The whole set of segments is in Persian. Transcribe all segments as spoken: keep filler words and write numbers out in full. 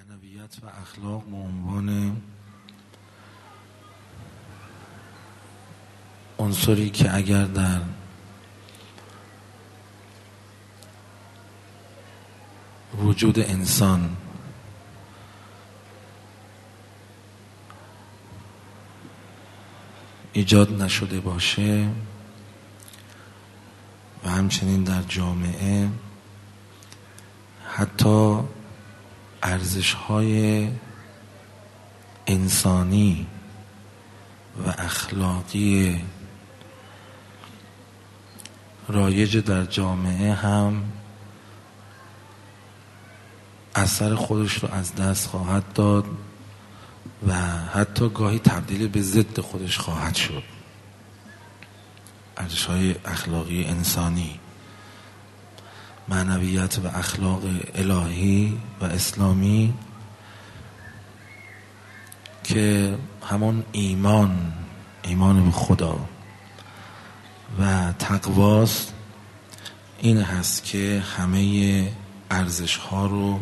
معنویت و اخلاق به عنوان عنصری که اگر در وجود انسان ایجاد نشده باشه و همچنین در جامعه حتی ارزش‌های انسانی و اخلاقی رایج در جامعه هم اثر خودش رو از دست خواهد داد و حتی گاهی تبدیل به ضد خودش خواهد شد. ارزش‌های اخلاقی انسانی، معنویت و اخلاق الهی و اسلامی که همون ایمان ایمان به خدا و تقواست، این هست که همه ارزش ها رو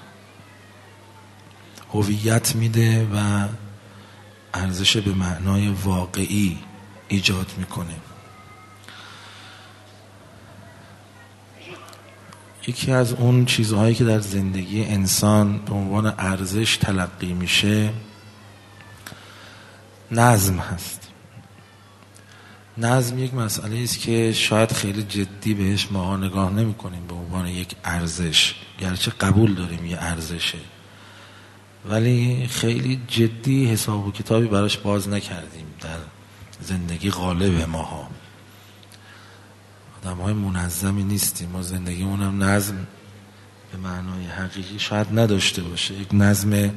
هویت میده و ارزش به معنای واقعی ایجاد میکنه. یکی از اون چیزهایی که در زندگی انسان به عنوان ارزش تلقی میشه نظم هست. نظم یک مسئله است که شاید خیلی جدی بهش ما نگاه نمی کنیم به عنوان یک ارزش، گرچه قبول داریم یه ارزشه، ولی خیلی جدی حساب و کتابی براش باز نکردیم در زندگی غالب ماها. آدم های منظمی نیستیم، ما زندگیمون هم نظم به معنای حقیقی شاید نداشته باشه. یک نظم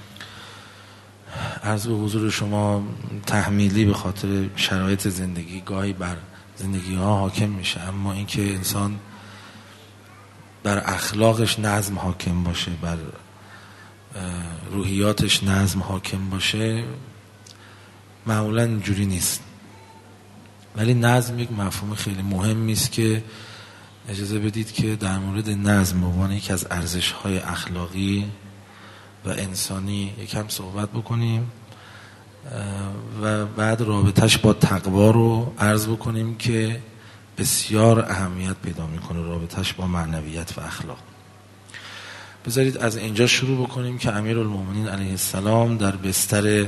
عرض به حضور شما تحمیلی به خاطر شرایط زندگی گاهی بر زندگی ها حاکم میشه، اما اینکه انسان بر اخلاقش نظم حاکم باشه، بر روحیاتش نظم حاکم باشه، معمولا اینجوری نیست. ولی نظم یک مفهوم خیلی مهمی است که اجازه بدید که در مورد نظم به عنوان یکی از ارزش‌های اخلاقی و انسانی یکم صحبت بکنیم و بعد رابطش با تقوا رو عرض بکنیم که بسیار اهمیت پیدا میکنه، رابطش با معنویت و اخلاق. بذارید از اینجا شروع بکنیم که امیرالمومنین علیه السلام در بستر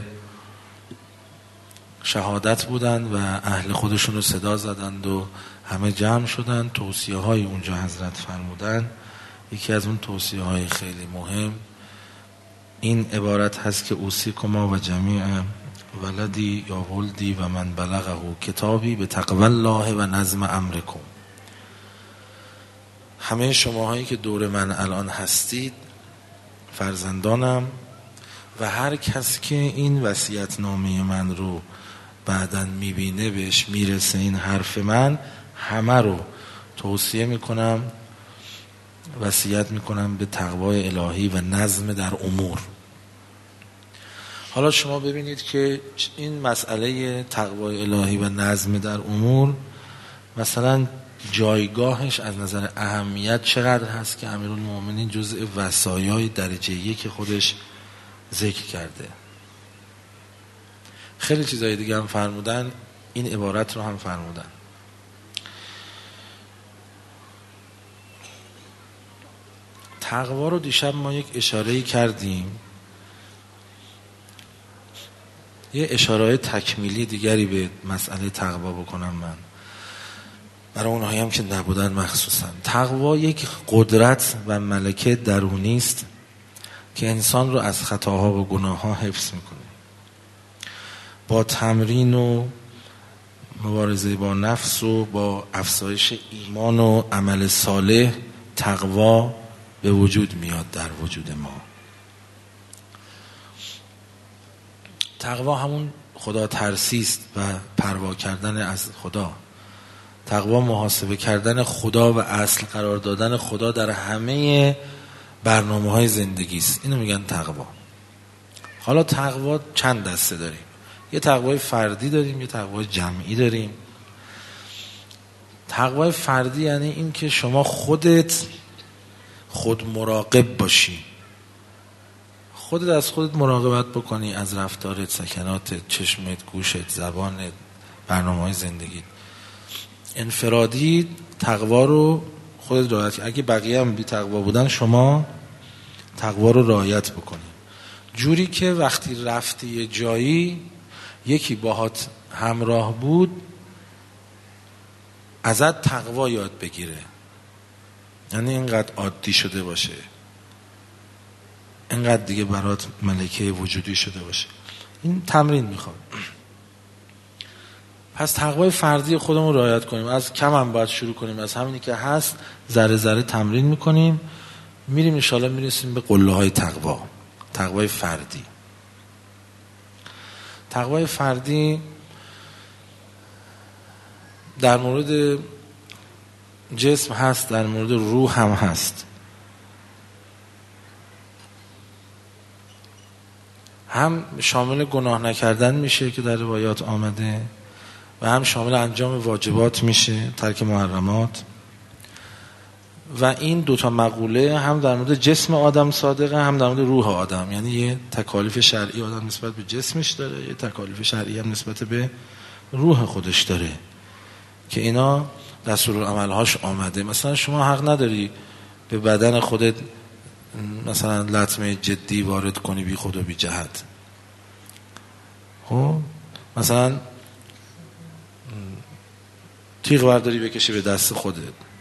شهادت بودند و اهل خودشون رو صدا زدند و همه جمع شدند. توصیه های اونجا حضرت فرمودن، یکی از اون توصیه های خیلی مهم این عبارت هست که اوصیکما و جمیع ولدی یا ولدی و من بلغه کتابی به تقوی الله و نظم امرکم. همه شماهایی که دور من الان هستید، فرزندانم و هر کس که این وصیت‌نامه من رو بعداً میبینه، بهش میرسه این حرف من، همه رو توصیه میکنم، وصیت میکنم به تقوای الهی و نظم در امور. حالا شما ببینید که این مسئله تقوای الهی و نظم در امور مثلا جایگاهش از نظر اهمیت چقدر هست که امیرالمومنین جزء وصایای درجه یک خودش ذکر کرده. خیلی چیزای دیگه هم فرمودن، این عبارت رو هم فرمودن. تقوا رو دیشب ما یک اشاره‌ای کردیم، یه اشاره تکمیلی دیگری به مسئله تقوا بکنم من، برای اونهایی هم که نبودن مخصوصا. تقوا یک قدرت و ملکه درونی است که انسان رو از خطاها و گناهها حفظ میکنه. با تمرین و مبارزه با نفس و با افزایش ایمان و عمل صالح، تقوا به وجود میاد در وجود ما. تقوا همون خدا ترسی است و پروا کردن از خدا. تقوا محاسبه کردن خدا و اصل قرار دادن خدا در همه برنامه های زندگی است. اینو میگن تقوا. حالا تقوا چند دسته داریم؟ یه تقوای فردی داریم، یه تقوای جمعی داریم. تقوای فردی یعنی این که شما خودت خود مراقب باشی، خودت از خودت مراقبت بکنی، از رفتارت، سکناتت، چشمت، گوشت، زبانت، برنامه‌های زندگیت. انفرادی تقوا رو خودت رعایت. اگه بقیه هم بی تقوا بودن شما تقوا رو رعایت بکنی، جوری که وقتی رفتی یه جایی یکی باهات همراه بود ازت تقوا یاد بگیره، یعنی اینقدر عادی شده باشه، اینقدر دیگه برات ملکه وجودی شده باشه. این تمرین میخواد. پس تقوای فردی خودمون رعایت کنیم، از کم هم باید شروع کنیم، از همینی که هست ذره ذره تمرین میکنیم، میریم انشاءالله میرسیم به قله های تقوا. تقوای فردی. تقوای فردی در مورد جسم هست، در مورد روح هم هست. هم شامل گناه نکردن میشه که در روایات آمده و هم شامل انجام واجبات میشه، ترک محرمات. و این دوتا مقوله هم در مورد جسم آدم صادقه، هم در مورد روح آدم. یعنی یه تکالیف شرعی آدم نسبت به جسمش داره، یه تکالیف شرعی هم نسبت به روح خودش داره که اینا دستورالعمل‌هاش آمده. مثلا شما حق نداری به بدن خودت مثلا لطمه جدی وارد کنی بی خود و بی جهت. خب مثلا تیغ برداری بکشی به دست خودت،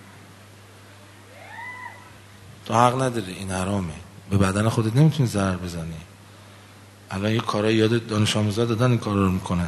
تو حق نداری، این حرامه. به بدن خودت نمیتونی ضرر بزنی. الان یه کارایی یاد دانش آموزا دادن این کارا رو میکنن،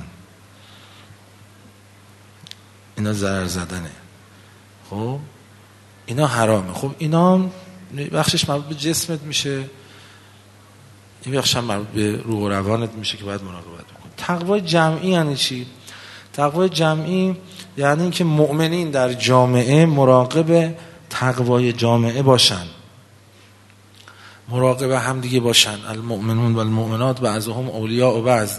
اینا ضرر زدنه. خب اینا حرامه. خب اینا بخشش مربوط به جسمت میشه، این بخش هم مربوط به روح و روانت میشه که باید مراقبت بکنی. تقوای جمعی یعنی چی؟ تقوای جمعی یعنی اینکه مؤمنین در جامعه مراقب تقوای جامعه باشن، مراقب هم دیگه باشن. المؤمنون و المؤمنات بعضهم اولیاء و بعض،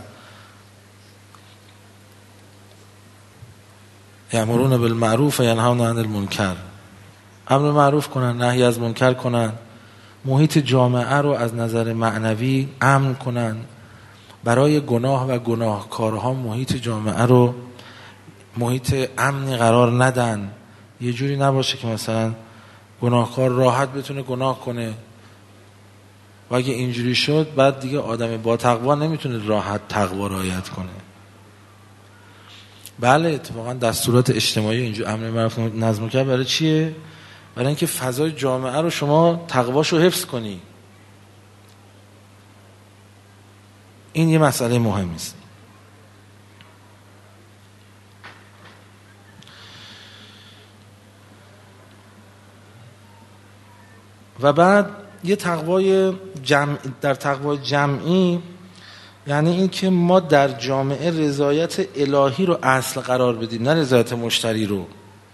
یأمرون بالمعروف و ینهون عن المنکر. امر معروف کنن، نهی از منکر کنن، محیط جامعه رو از نظر معنوی امن کنن، برای گناه و گناهکارها محیط جامعه رو محیط امنی قرار ندن. یه جوری نباشه که مثلا گناهکار راحت بتونه گناه کنه و اگه اینجوری شد بعد دیگه آدم با تقوا نمیتونه راحت تقوا رعایت کنه. بله اتفاقا دستورات اجتماعی اینجور امر معروف نظم کرد برای چیه؟ برای اینکه فضای جامعه رو شما تقواشو حفظ کنی. این یه مسئله مهمی است. و بعد یه تقوای جمع، در تقوای جمعی یعنی این که ما در جامعه رضایت الهی رو اصل قرار بدیم، نه رضایت مشتری رو.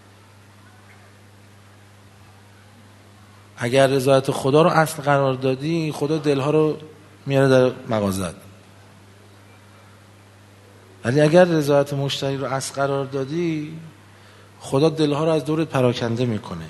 اگر رضایت خدا رو اصل قرار دادی، خدا دلها رو میاره در مغازت. ولی اگر رضایت مشتری رو اصل قرار دادی، خدا دلها رو از دورت پراکنده میکنه.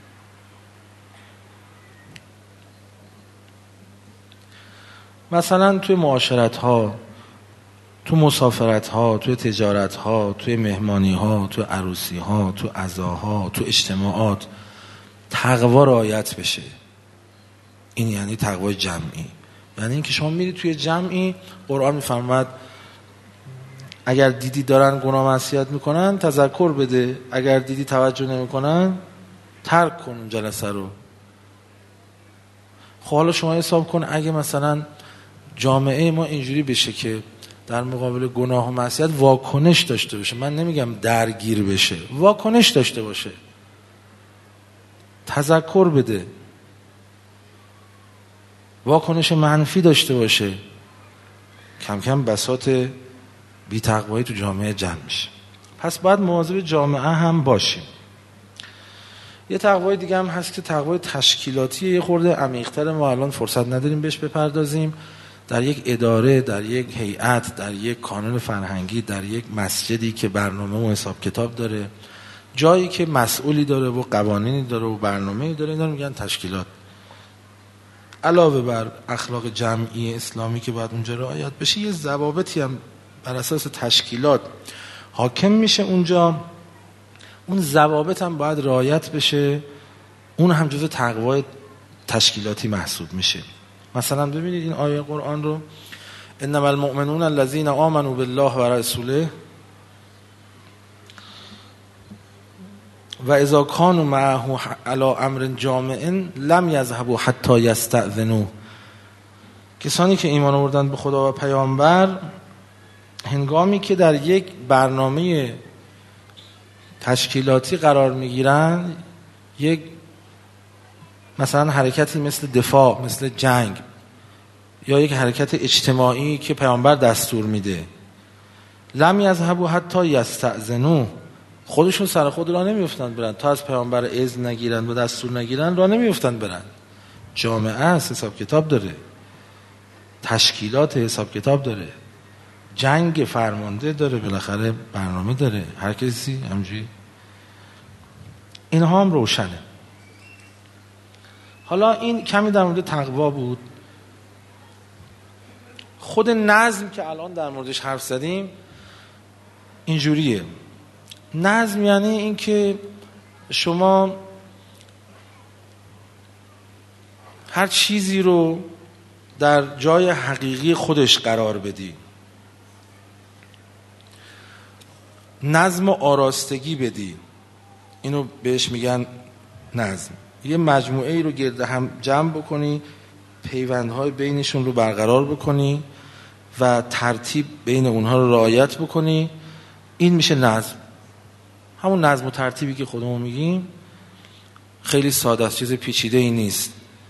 مثلا توی معاشرت ها، تو مسافرت ها، توی تجارت ها، توی مهمانی ها، توی عروسی ها، تو عزاها، تو اجتماعات تقوا رعایت بشه. این یعنی تقوای جمعی. یعنی این که شما میری توی جمعی، قرآن میفرماد اگر دیدی دارن گناه معصیت میکنن تذکر بده، اگر دیدی توجه نمیکنن ترک کن اون جلسه رو. خب حالا شما حساب کن اگه مثلا جامعه ما اینجوری بشه که در مقابل گناه و معصیت واکنش داشته باشه، من نمیگم درگیر بشه، واکنش داشته باشه، تذکر بده، واکنش منفی داشته باشه، کم کم بساط بی تقوایی تو جامعه جمع میشه. پس باید مواظب جامعه هم باشیم. یه تقوای دیگه هم هست که تقوای تشکیلاتی، یه خورده عمیق‌تر، ما الان فرصت نداریم بهش بپردازیم. در یک اداره، در یک هیئت، در یک کانون فرهنگی، در یک مسجدی که برنامه و حساب کتاب داره، جایی که مسئولی داره و قوانینی داره و برنامه‌ای داره، اینا رو میگن تشکیلات. علاوه بر اخلاق جمعی اسلامی که باید اونجا رعایت بشه، یه ضوابطی هم بر اساس تشکیلات حاکم میشه اونجا، اون ضوابط هم باید رعایت بشه، اون هم جزء تقوای تشکیلاتی محسوب میشه. مثلا ببینید این آیه قرآن رو، انما المؤمنون الذین آمنوا بالله و رسوله و اذا كانوا معه علی امر جامع لم یذهبوا حتی یستأذنوه. کسانی که ایمان آوردند به خدا و پیامبر هنگامی که در یک برنامه تشکیلاتی قرار میگیرن، یک مثلا حرکتی مثل دفاع، مثل جنگ، یا یک حرکت اجتماعی که پیامبر دستور میده، لم یذهبوا حتی یستأذنوه، خودشون سر خود را نمیفتن برن تا از پیامبر اذن نگیرن و دستور نگیرن، را نمیفتن برن. جامعه است، حساب کتاب داره، تشکیلات حساب کتاب داره، جنگ فرمانده داره، بالاخره برنامه داره، هر کسی همجوری. اینها هم روشنه. حالا این کمی در مورد تقوا بود. خود نظم که الان در موردش حرف زدیم اینجوریه. نظم یعنی این که شما هر چیزی رو در جای حقیقی خودش قرار بدی، نظم و آراستگی بدی، اینو بهش میگن نظم. یه مجموعه ای رو گرد هم جمع بکنی، پیوندهای بینشون رو برقرار بکنی و ترتیب بین اونها رو رعایت بکنی، این میشه نظم. همون نظم و ترتیبی که خودمون میگیم خیلی ساده است، چیز پیچیده ای نیست.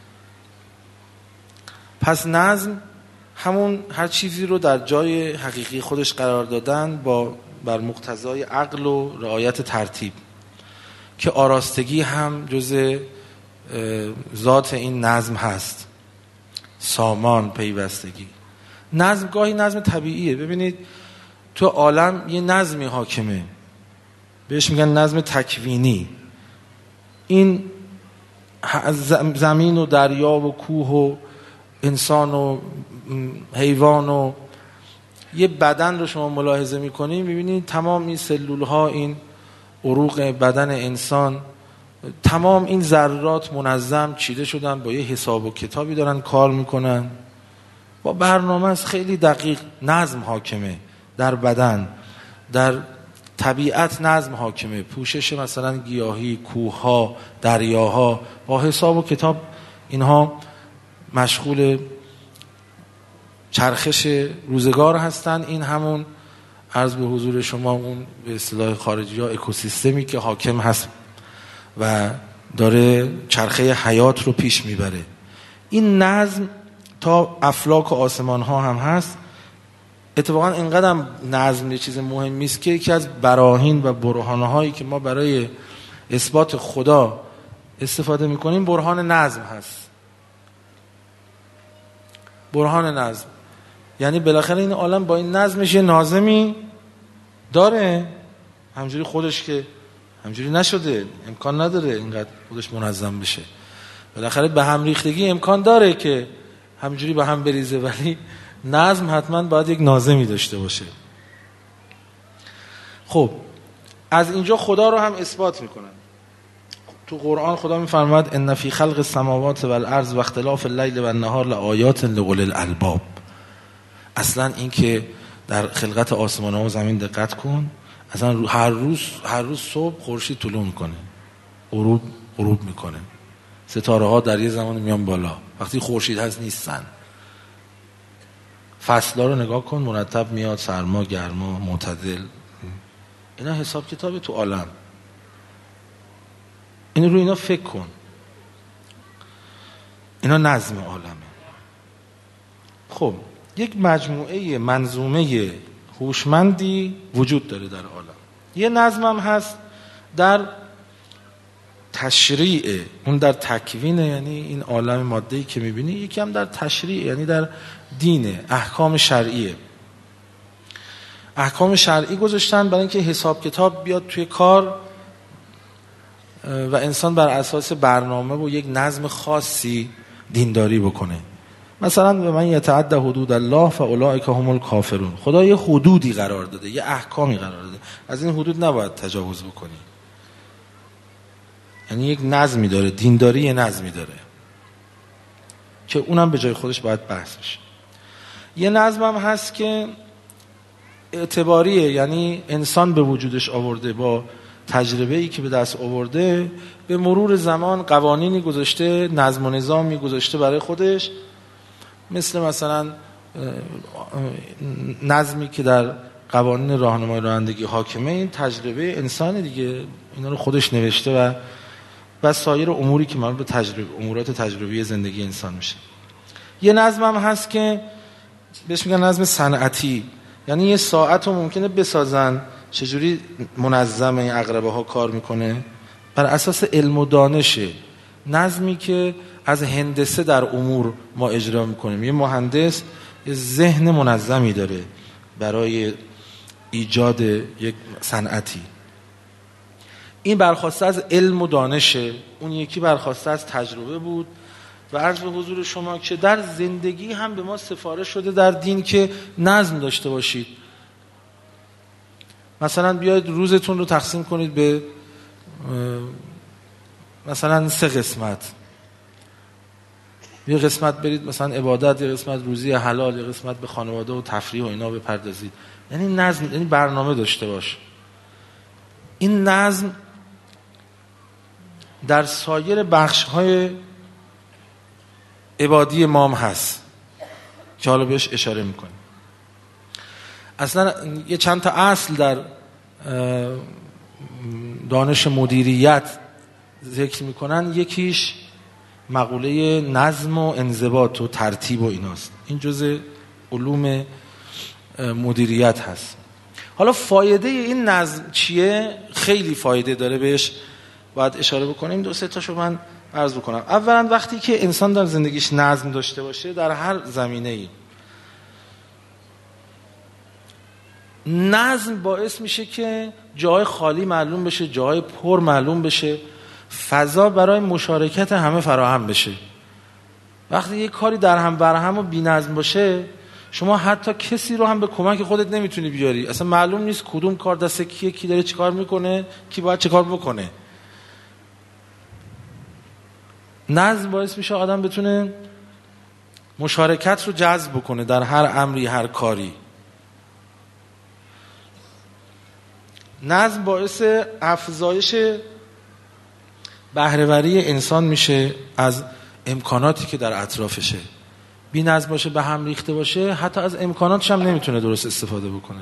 پس نظم همون هر چیزی رو در جای حقیقی خودش قرار دادن با بر مقتضای عقل و رعایت ترتیب، که آراستگی هم جز ذات این نظم هست، سامان، پیوستگی. نظم گاهی نظم طبیعیه. ببینید تو عالم یه نظمی حاکمه، بهش میگن نظم تکوینی. این زمین و دریا و کوه و انسان و حیوان و یه بدن رو شما ملاحظه میکنید، میبینید تمام این سلول ها، این عروق بدن انسان، تمام این ذرات منظم چیده شدن، با یه حساب و کتابی دارن کار میکنن، با برنامه است خیلی دقیق. نظم حاکمه در بدن، در طبیعت نظم حاکمه. پوشش مثلا گیاهی، کوهها، دریاها با حساب و کتاب اینها مشغول چرخش روزگار هستن. این همون عرض به حضور شما اون به اصطلاح خارجی ها اکوسیستمی که حاکم هست و داره چرخه حیات رو پیش میبره. این نظم تا افلاک و آسمان ها هم هست. اتفاقا اینقدر هم نظم یه چیز مهمی است که یکی از براهین و برهانه هایی که ما برای اثبات خدا استفاده میکنیم برهان نظم هست. برهان نظم یعنی بالاخره این عالم با این نظمش یه ناظمی داره، همجوری خودش که همجوری نشده، امکان نداره اینقدر خودش منظم بشه. بالاخره به هم ریختگی امکان داره که همجوری به هم بریزه، ولی نظم حتما باید یک ناظمی داشته باشه. خب از اینجا خدا رو هم اثبات میکنن. تو قرآن خدا میفرماد ان فی خلق السماوات والارض و اختلاف اللیل والنهار لآیات لأولی الالباب. اصلا این که در خلقت آسمان ها و زمین دقت کن، اصلا هر روز هر روز صبح خورشید طلوع میکنه، غروب غروب میکنه، ستاره ها در یه زمان میان بالا، وقتی خورشید هست نیستن. فصل‌ها رو نگاه کن، مرتب میاد، سرما گرما معتدل. اینا حساب کتاب تو عالم. این رو اینا فکر کن، اینا نظم عالمه. خب یک مجموعه منظومه هوشمندی وجود داره در عالم. یه نظم هم هست در تشریع، اون در تکوینه، یعنی این عالم ماده‌ای که می‌بینی، یکی هم در تشریع یعنی در دینه، احکام شرعیه. احکام شرعی گذاشتن برای اینکه حساب کتاب بیاد توی کار و انسان بر اساس برنامه و یک نظم خاصی دینداری بکنه. مثلا به من یتعدى حدود الله فاولئک هم الکافرون. خدا یه حدودی قرار داده، یه احکامی قرار داده، از این حدود نباید تجاوز بکنی. یعنی یک نظمی داره، دینداری یه نظمی داره که اونم به جای خودش باید بحث بشه. یه نظم هم هست که اعتباریه، یعنی انسان به وجودش آورده، با تجربه‌ای که به دست آورده به مرور زمان قوانینی گذاشته، نظم و نظامی گذاشته برای خودش، مثل مثلا نظمی که در قوانین راهنمای رانندگی حاکمه، این تجربه انسان دیگه، اینا رو خودش نوشته و و سایر اموری که مربوط به تجربه امورات تجربی زندگی انسان میشه. یه نظم هم هست که بهش میگن نظم صنعتی، یعنی یه ساعت رو ممکنه بسازن چجوری منظمه این عقربه ها کار میکنه، بر اساس علم و دانشه، نظمی که از هندسه در امور ما اجرا میکنیم. یه مهندس یه ذهن منظمی داره برای ایجاد یک صنعتی. این برخواسته از علم و دانشه، اون یکی برخواسته از تجربه بود. و عرض به حضور شما که در زندگی هم به ما سفارش شده در دین که نظم داشته باشید. مثلا بیاید روزتون رو تقسیم کنید به مثلا سه قسمت. یه قسمت برید مثلا عبادت، یه قسمت روزی حلال، یه قسمت به خانواده و تفریح و اینا بپردازید. یعنی نظم، یعنی برنامه داشته باش. این نظم در سایر بخش‌های عبادی ما هم هست که حالا بهش اشاره میکنیم. اصلا یه چند تا اصل در دانش مدیریت ذکر میکنن. یکیش مقوله نظم و انضباط و ترتیب و ایناست. این جزء علوم مدیریت هست. حالا فایده این نظم چیه؟ خیلی فایده داره، بهش باید اشاره بکنیم. دو سه تاشو من عرض بکنم. اولا وقتی که انسان در زندگیش نظم داشته باشه در هر زمینه‌ای، نظم باعث میشه که جای خالی معلوم بشه، جای پر معلوم بشه، فضا برای مشارکت همه فراهم بشه. وقتی یه کاری در هم بر هم و بی نظم باشه، شما حتی کسی رو هم به کمک خودت نمیتونی بیاری. اصلا معلوم نیست کدوم کار دست کیه، کی داره چیکار میکنه، کی باید چیکار بکنه. نظم باعث میشه آدم بتونه مشارکت رو جذب بکنه در هر امری، هر کاری. نظم باعث افزایش بهره‌وری انسان میشه از امکاناتی که در اطرافشه. بی نظم باشه، به هم ریخته باشه، حتی از امکاناتش هم نمیتونه درست استفاده بکنه.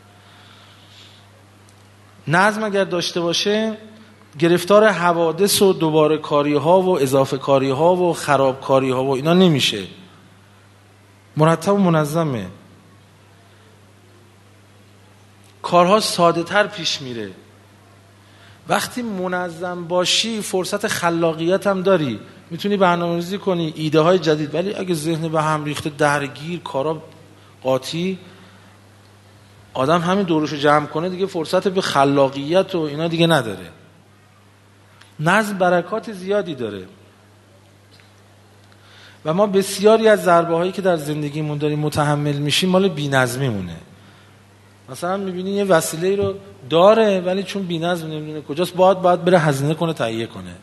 نظم اگر داشته باشه گرفتار حوادث و دوباره کاری ها و اضافه کاری ها و خراب کاری ها و اینا نمیشه. مرتب و منظمه، کارها ساده تر پیش میره. وقتی منظم باشی فرصت خلاقیت هم داری، میتونی برنامه‌ریزی کنی، ایده های جدید. ولی اگه ذهن به هم ریخته، درگیر، کارا قاطی، آدم همین دورشو جمع کنه دیگه فرصت به خلاقیت و اینا دیگه نداره. نظم برکات زیادی داره و ما بسیاری از ضربه هایی که در زندگیمون داریم متحمل میشیم مال بی‌نظمی مونه. مثلا میبینی یه وسیله رو داره ولی چون بی‌نظم نمیدونه کجاست، باید باید بره هزینه کنه، تهیه کنه.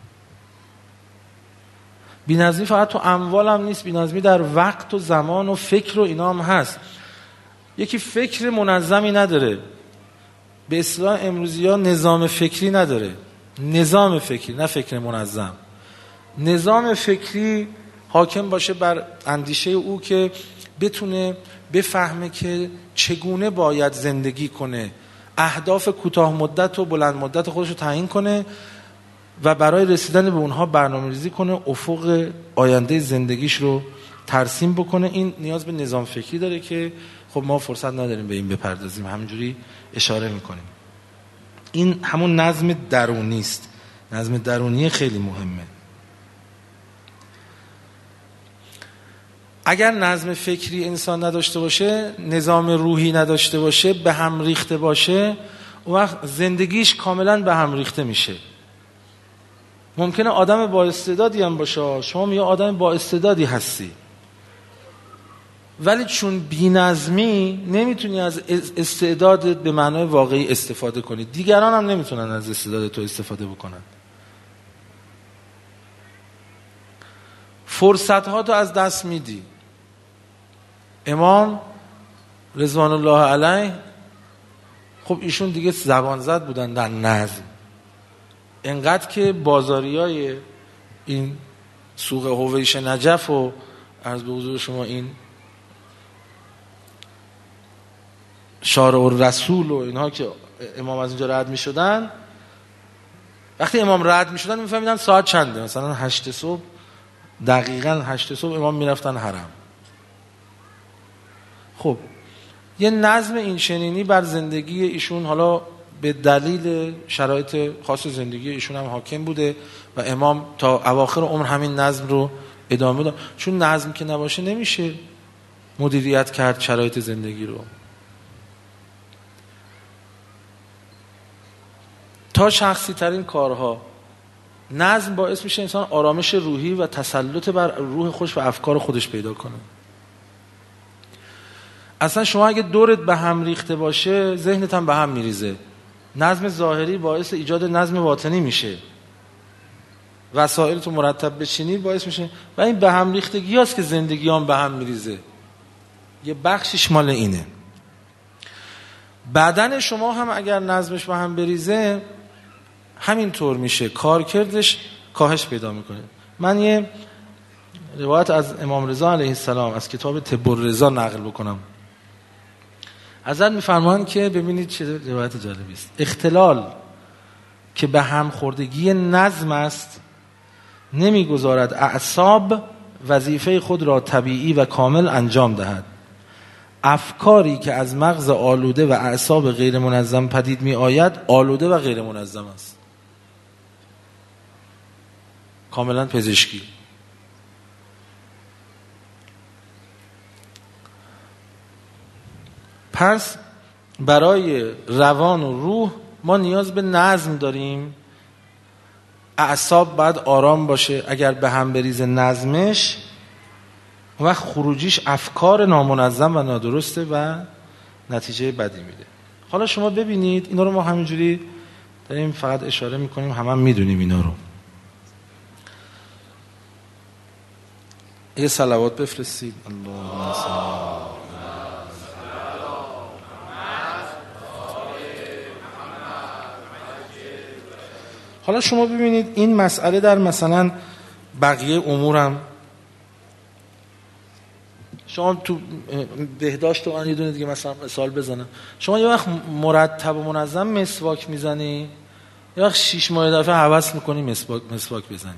بی‌نظمی فقط تو اموال هم نیست، بی‌نظمی در وقت و زمان و فکر و اینا هم هست. یکی فکر منظمی نداره، به اصطلاح امروزی ها نظام فکری نداره. نظام فکری، نه فکر منظم. نظام فکری حاکم باشه بر اندیشه او که بتونه بفهمه که چگونه باید زندگی کنه، اهداف کوتاه مدت و بلند مدت خودش رو تعیین کنه و برای رسیدن به اونها برنامه‌ریزی کنه، افق آینده زندگیش رو ترسیم بکنه. این نیاز به نظام فکری داره که خب ما فرصت نداریم به این بپردازیم، همینجوری اشاره میکنیم. این همون نظم درونی است. نظم درونی خیلی مهمه. اگر نظم فکری انسان نداشته باشه، نظام روحی نداشته باشه، به هم ریخته باشه، اون وقت زندگیش کاملا به هم ریخته میشه. ممکنه آدم با استعدادی هم باشه، شما یه آدم با استعدادی هستی، ولی چون بی‌نظمی نمیتونی از استعدادت به معنای واقعی استفاده کنی، دیگران هم نمیتونن از استعداد تو استفاده بکنن. فرصت ها تو از دست میدی. امام رضوان الله علیه، خب ایشون دیگه زبان زد بودن در نظم، انقدر که بازاریای این سوق هویش نجف و عرض به حضور شما این شارع الرسول و اینها که امام از اینجا رد می شدن، وقتی امام رد می شدن می فهمیدن ساعت چنده، مثلا هشت صبح، دقیقاً هشت صبح امام می رفتن حرم. خب یه نظم این چنینی بر زندگی ایشون حالا به دلیل شرایط خاص زندگی ایشون هم حاکم بوده و امام تا اواخر عمر همین نظم رو ادامه داد، چون نظم که نباشه نمیشه مدیریت کرد شرایط زندگی رو. تا شخصی ترین کارها، نظم باعث میشه انسان آرامش روحی و تسلط بر روح خودش و افکار خودش پیدا کنه. اصلا شما اگه دورت به هم ریخته باشه ذهنت هم به هم میریزه. نظم ظاهری باعث ایجاد نظم باطنی میشه، وسایل تو مرتب بچینی باعث میشه، و این به هم ریختگی هست که زندگی هم به هم میریزه. یه بخشش مال اینه. بدن شما هم اگر نظمش به هم بریزه همینطور میشه، کارکردش کاهش پیدا میکنه. من یه روایت از امام رضا علیه السلام از کتاب طب الرضا نقل بکنم. حضرت میفرمایند که ببینید چه روایت جالبی است. اختلال که به هم خوردگی نظم است نمیگذارد اعصاب وظیفه خود را طبیعی و کامل انجام دهد. افکاری که از مغز آلوده و اعصاب غیر منظم پدید می آید آلوده و غیر منظم است. کاملا پزشکی. پس برای روان و روح ما نیاز به نظم داریم. اعصاب باید آرام باشه، اگر به هم بریزه نظمش و خروجیش افکار نامنظم و نادرسته و نتیجه بدی میده. حالا شما ببینید اینا رو ما همینجوری داریم فقط اشاره میکنیم، همه هم میدونیم اینا رو. یه صلوات بفرستید. اللهم صل. حالا شما ببینید این مسئله در مثلا بقیه امورم، شما تو بهداشت و یه دونه دیگه مثلا مثال بزنم، شما یه وقت مرتب و منظم مسواک میزنی، یه وقت شیش ماه دفعه حوض میکنی مسواک مسواک بزنی.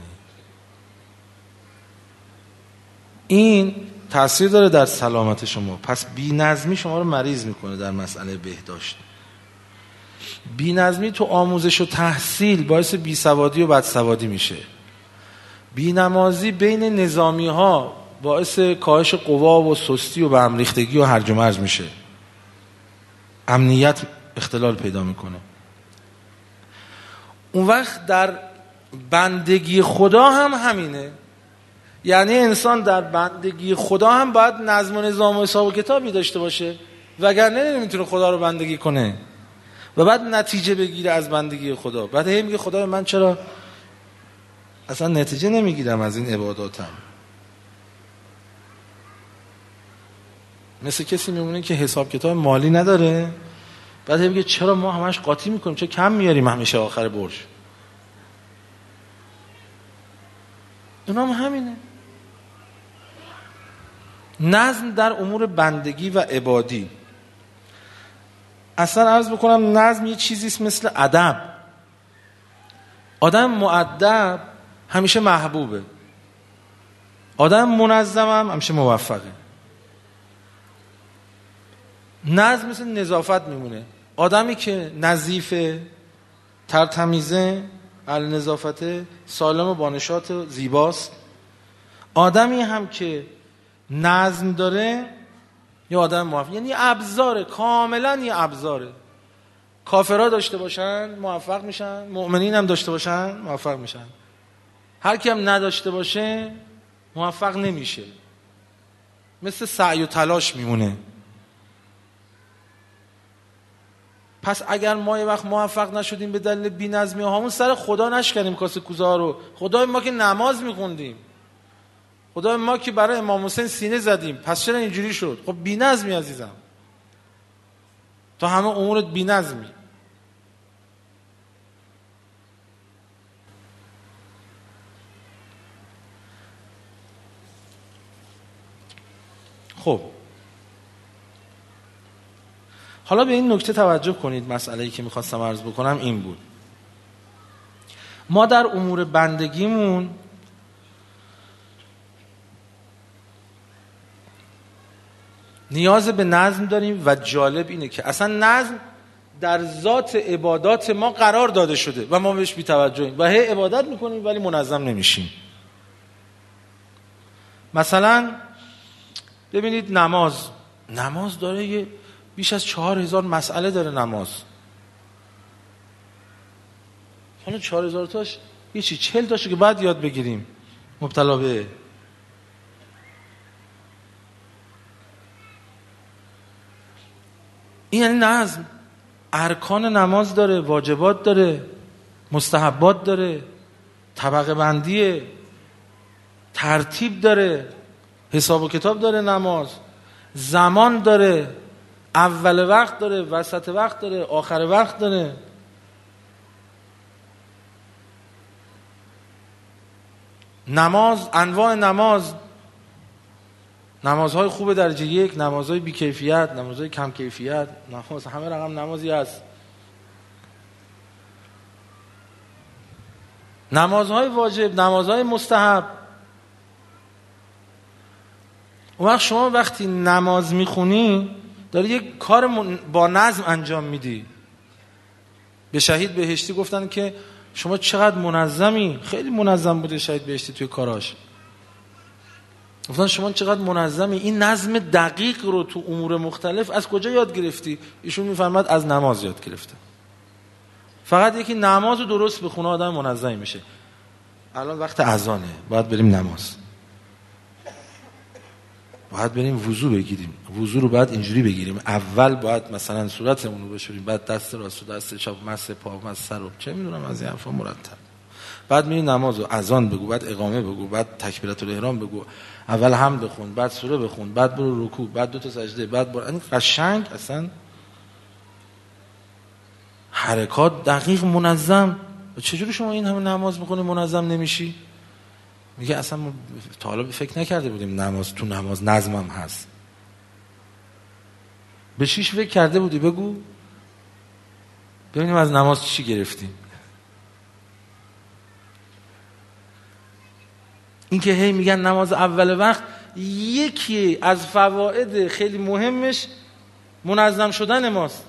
این تاثیر داره در سلامت شما. پس بی‌نظمی شما رو مریض میکنه در مسئله بهداشت. بی‌نظمی تو آموزش و تحصیل باعث بیسوادی و بدسوادی میشه. بی‌نمازی بین نظامی ها باعث کاهش قوا و سستی و به هم ریختگی و هرج و مرج میشه. امنیت اختلال پیدا میکنه. اون وقت در بندگی خدا هم همینه. یعنی انسان در بندگی خدا هم باید نظم و نظام و حساب و کتابی داشته باشه، وگرنه نمیتونه خدا رو بندگی کنه و بعد نتیجه بگیره از بندگی خدا. بعد هی میگه خدای من چرا اصلا نتیجه نمیگیرم از این عباداتم. مثل کسی میمونه که حساب کتاب مالی نداره، بعد هی میگه چرا ما همش قاطی میکنیم، چرا کم میاریم همیشه آخر برج. اونا هم همینه. نظم در امور بندگی و عبادی. اصلا عرض بکنم نظم یه چیزیست مثل ادب. آدم مؤدب همیشه محبوبه، آدم منظم هم همیشه موفقه. نظم مثل نظافت میمونه. آدمی که نظیفه، ترتمیزه، اهل نظافته، سالم و بانشات و زیباست. آدمی هم که نظم داره یا آدم موفق، یعنی ابزاره، کاملا یه ابزاره. کافرها داشته باشن موفق میشن، مؤمنین هم داشته باشن موفق میشن. هر کی هم نداشته باشه موفق نمیشه، مثل سعی و تلاش میمونه. پس اگر ما یه وقت موفق نشدیم به دلیل بی‌نظمی هامون، سر خدا نشکنیم کاسه کوزه ها رو. خدای ما که نماز میخوندیم، خدای ما که برای امام حسین سینه زدیم، پس چرا اینجوری شد؟ خب بی‌نظمی عزیزم، تا همه امورت بی‌نظمی. خب حالا به این نکته توجه کنید. مسئله‌ای که میخواستم عرض بکنم این بود، ما در امور بندگیمون نیاز به نظم داریم و جالب اینه که اصلا نظم در ذات عبادات ما قرار داده شده و ما بهش بی‌توجهیم و هی عبادت میکنیم ولی منظم نمیشیم. مثلا ببینید نماز نماز داره یه بیش از چهار هزار مسئله داره نماز. حالا چهار هزار تاش یه چی چهل تاشو که بعد یاد بگیریم مبتلا به این یعنی نظم. ارکان نماز داره، واجبات داره، مستحبات داره، طبقه بندیه، ترتیب داره، حساب و کتاب داره، نماز زمان داره، اول وقت داره، وسط وقت داره، آخر وقت داره. نماز، انواع نماز، نمازهای خوب درجه یک، نمازهای بی کیفیت، نمازهای کم کیفیت، نماز همه رقم نمازی هست. نمازهای واجب، نمازهای مستحب. اون وقت شما وقتی نماز میخونی داری یک کار با نظم انجام میدی. به شهید بهشتی گفتن که شما چقدر منظمی، خیلی منظم بوده شهید بهشتی توی کاراش. گفتن شما چقدر منظمی، این نظم دقیق رو تو امور مختلف از کجا یاد گرفتی؟ ایشون میفرماد از نماز یاد گرفته. فقط یکی نماز رو درست بخونه آدم منظمی میشه. الان وقت اذانه، باید بریم نماز، باید بریم وضو بگیریم. وضو رو باید اینجوری بگیریم، اول باید مثلا صورتمون رو بشوریم، بعد دست راست و دست چپ، مس پا، مس سر رو چه میدونم از این حرفا مرتب. بعد میری نماز رو اذان بگو، بعد اقامه بگو، بعد تکبیرات الاحرام بگو، اول حمد بخون، بعد سوره بخون، بعد برو رکوع، بعد دو تا سجده، بعد برو. این قشنگ اصلا حرکات دقیق منظم. چجوری شما این همه نماز میخونی منظم نمیشی؟ میگه اصلا ما تا حالا فکر نکرده بودیم نماز تو نماز نظمم هست. به چیش فکر کرده بودی؟ بگو ببینیم از نماز چی گرفتیم. این که هی میگن نماز اول وقت، یکی از فواید خیلی مهمش منظم شدن ماست.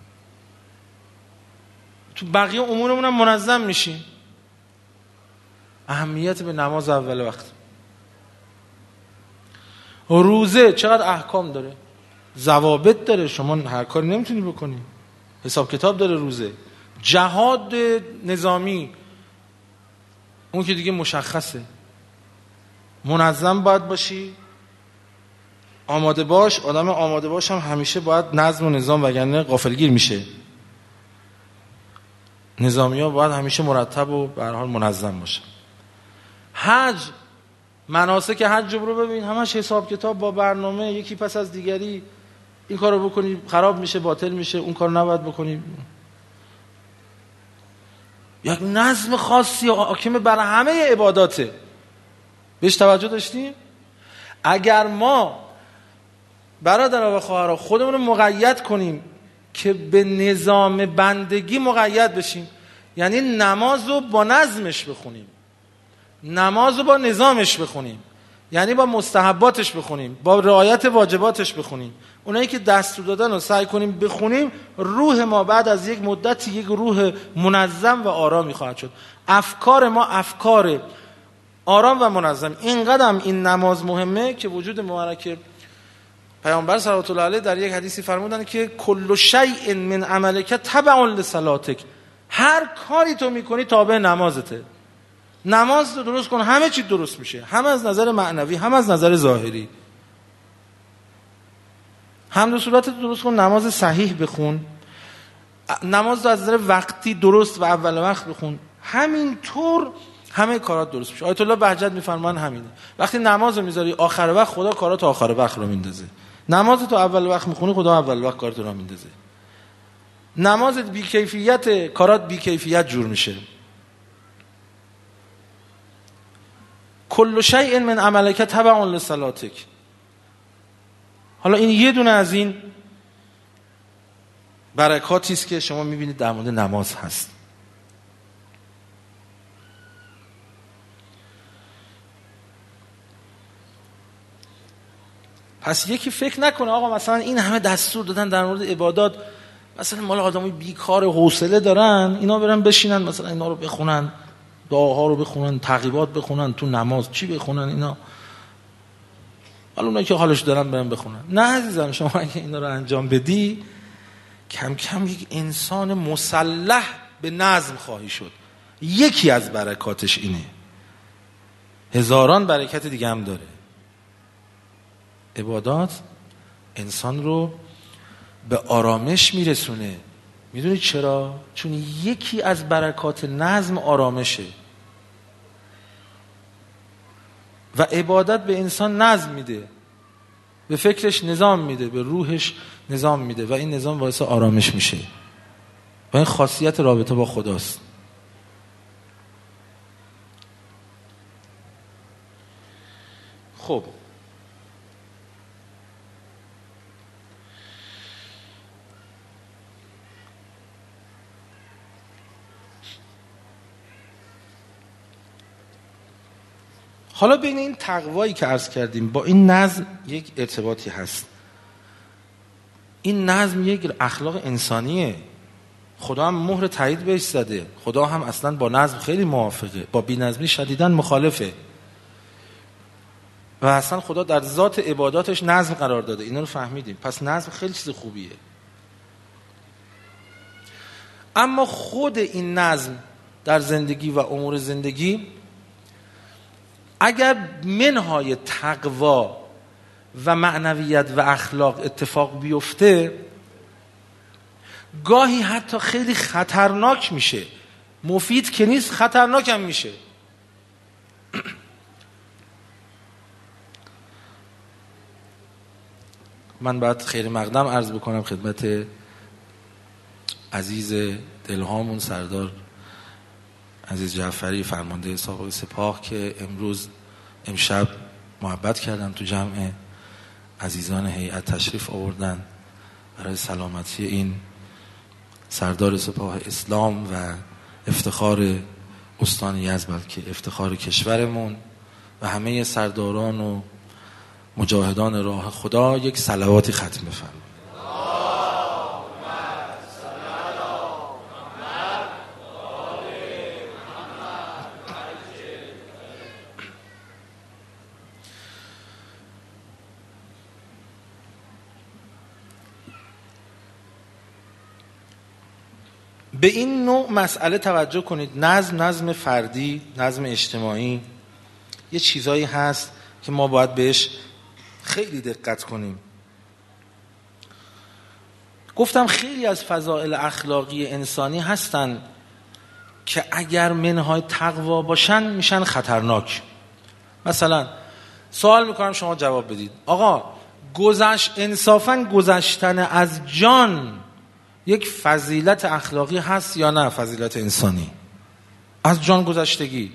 تو بقیه امورمون هم منظم میشیم. اهمیت به نماز اول وقت. روزه چقدر احکام داره، ضوابط داره، شما هر کاری نمیتونی بکنی، حساب کتاب داره روزه. جهاد نظامی اون که دیگه مشخصه، منظم باید باشی، آماده باش. آدم آماده باش هم همیشه باید نظم و نظام، وگرنه غافلگیر میشه. نظامی ها باید همیشه مرتب و به هر حال منظم باشه. حج، مناسک حج رو ببین، همش حساب کتاب با برنامه، یکی پس از دیگری. این کارو بکنی خراب میشه، باطل میشه، اون کارو نباید بکنی. یک نظم خاصی حاکم بر همه عباداته. بهش توجه داشتیم؟ اگر ما برادرها و خواهرها خودمون رو مقید کنیم که به نظام بندگی مقید بشیم، یعنی نماز رو با نظمش بخونیم، نماز رو با نظامش بخونیم، یعنی با مستحباتش بخونیم، با رعایت واجباتش بخونیم، اونایی که دستور دادن رو سعی کنیم بخونیم، روح ما بعد از یک مدتی یک روح منظم و آرامی خواهد شد. افکار ما افکار آرام و منظم. اینقدر این نماز مهمه که وجود مبارک پیامبر صلوات الله علیه در یک حدیثی فرمودن که کل شیء من عملک تبع لصلاتک، هر کاری تو میکنی تابع نمازته. نماز رو درست کن، همه چی درست میشه، هم از نظر معنوی هم از نظر ظاهری. حمد و صورت رو درست کن، نماز صحیح بخون، نماز رو از نظر وقتی درست و اول وقت بخون، همینطور همه کارات درست میشه. آیت الله بهجت میفرمان همینه، وقتی نماز رو میذاری آخر وقت خدا کارات آخر وقت رو میندازه. نماز تو اول وقت میخونی خدا اول وقت کارات رو میندازه. نماز بی کیفیت کارات بی کیفیت جور میشه. کل شیء من عملک تبع لصلاتک. حالا این یه دونه از این برکاتی است که شما میبینید در مورد نماز هست. پس یکی فکر نکنه آقا مثلا این همه دستور دادن در مورد عبادات، مثلا مال آدمای بیکار حوصله دارن اینا برن بشینن مثلا اینا رو بخونن، دعاها رو بخونن، تعقیبات بخونن تو نماز، چی بخونن اینا، حالا اونایی که حالش دارن برن بخونن. نه عزیزم، شما اگه اینا رو انجام بدی کم کم یک انسان مسلح به نظم خواهی شد. یکی از برکاتش اینه، هزاران برکت دیگه هم داره. عبادات انسان رو به آرامش میرسونه. میدونی چرا؟ چون یکی از برکات نظم آرامشه و عبادت به انسان نظم میده، به فکرش نظام میده، به روحش نظام میده و این نظام باعث آرامش میشه و این خاصیت رابطه با خداست. خب حالا بین این تقوایی که عرض کردیم با این نظم یک ارتباطی هست. این نظم یک اخلاق انسانیه، خدا هم مهر تایید بهش زده. خدا هم اصلا با نظم خیلی موافقه، با بی نظمی شدیداً مخالفه و اصلا خدا در ذات عباداتش نظم قرار داده. اینا رو فهمیدیم، پس نظم خیلی چیز خوبیه. اما خود این نظم در زندگی و امور زندگی اگر منهای تقوا و معنویت و اخلاق اتفاق بیفته گاهی حتی خیلی خطرناک میشه. مفید که نیست، خطرناک هم میشه. من باید خیر مقدم عرض بکنم خدمت عزیز دلهامون سردار عزیز جعفری فرمانده سابق سپاه که امروز امشب محبت کردن تو جمع عزیزان هیئت تشریف آوردن برای سلامتی این سردار سپاه اسلام و افتخار استان یزد، بلکه افتخار کشورمون و همه سرداران و مجاهدان راه خدا. یک صلواتی ختم بفرمایید. به این نوع مسئله توجه کنید. نظم، نظم فردی، نظم اجتماعی، یه چیزایی هست که ما باید بهش خیلی دقت کنیم. گفتم خیلی از فضائل اخلاقی انسانی هستن که اگر منهای تقوا باشن میشن خطرناک. مثلا سوال میکنم شما جواب بدید. آقا گذشت انصافاً گذشتن از جان یک فضیلت اخلاقی هست یا نه؟ فضیلت انسانی از جان گذشتگی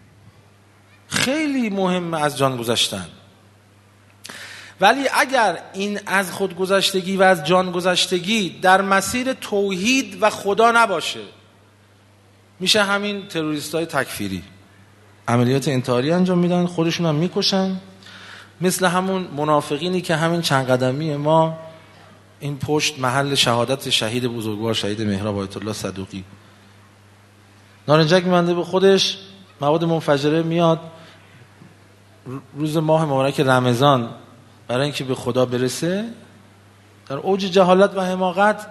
خیلی مهمه، از جان گذشتن. ولی اگر این از خود گذشتگی و از جان گذشتگی در مسیر توحید و خدا نباشه، میشه همین تروریستای تکفیری عملیات انتحاری انجام میدن، خودشون هم میکشن، مثل همون منافقینی که همین چند قدمی ما این پشت محل شهادت شهید بزرگوار شهید مهراب آیت الله صدوقی، نارنجک میبنده به خودش، مواد منفجره میاد، روز ماه مبارک رمضان برای اینکه به خدا برسه در اوج جهالت و حماقت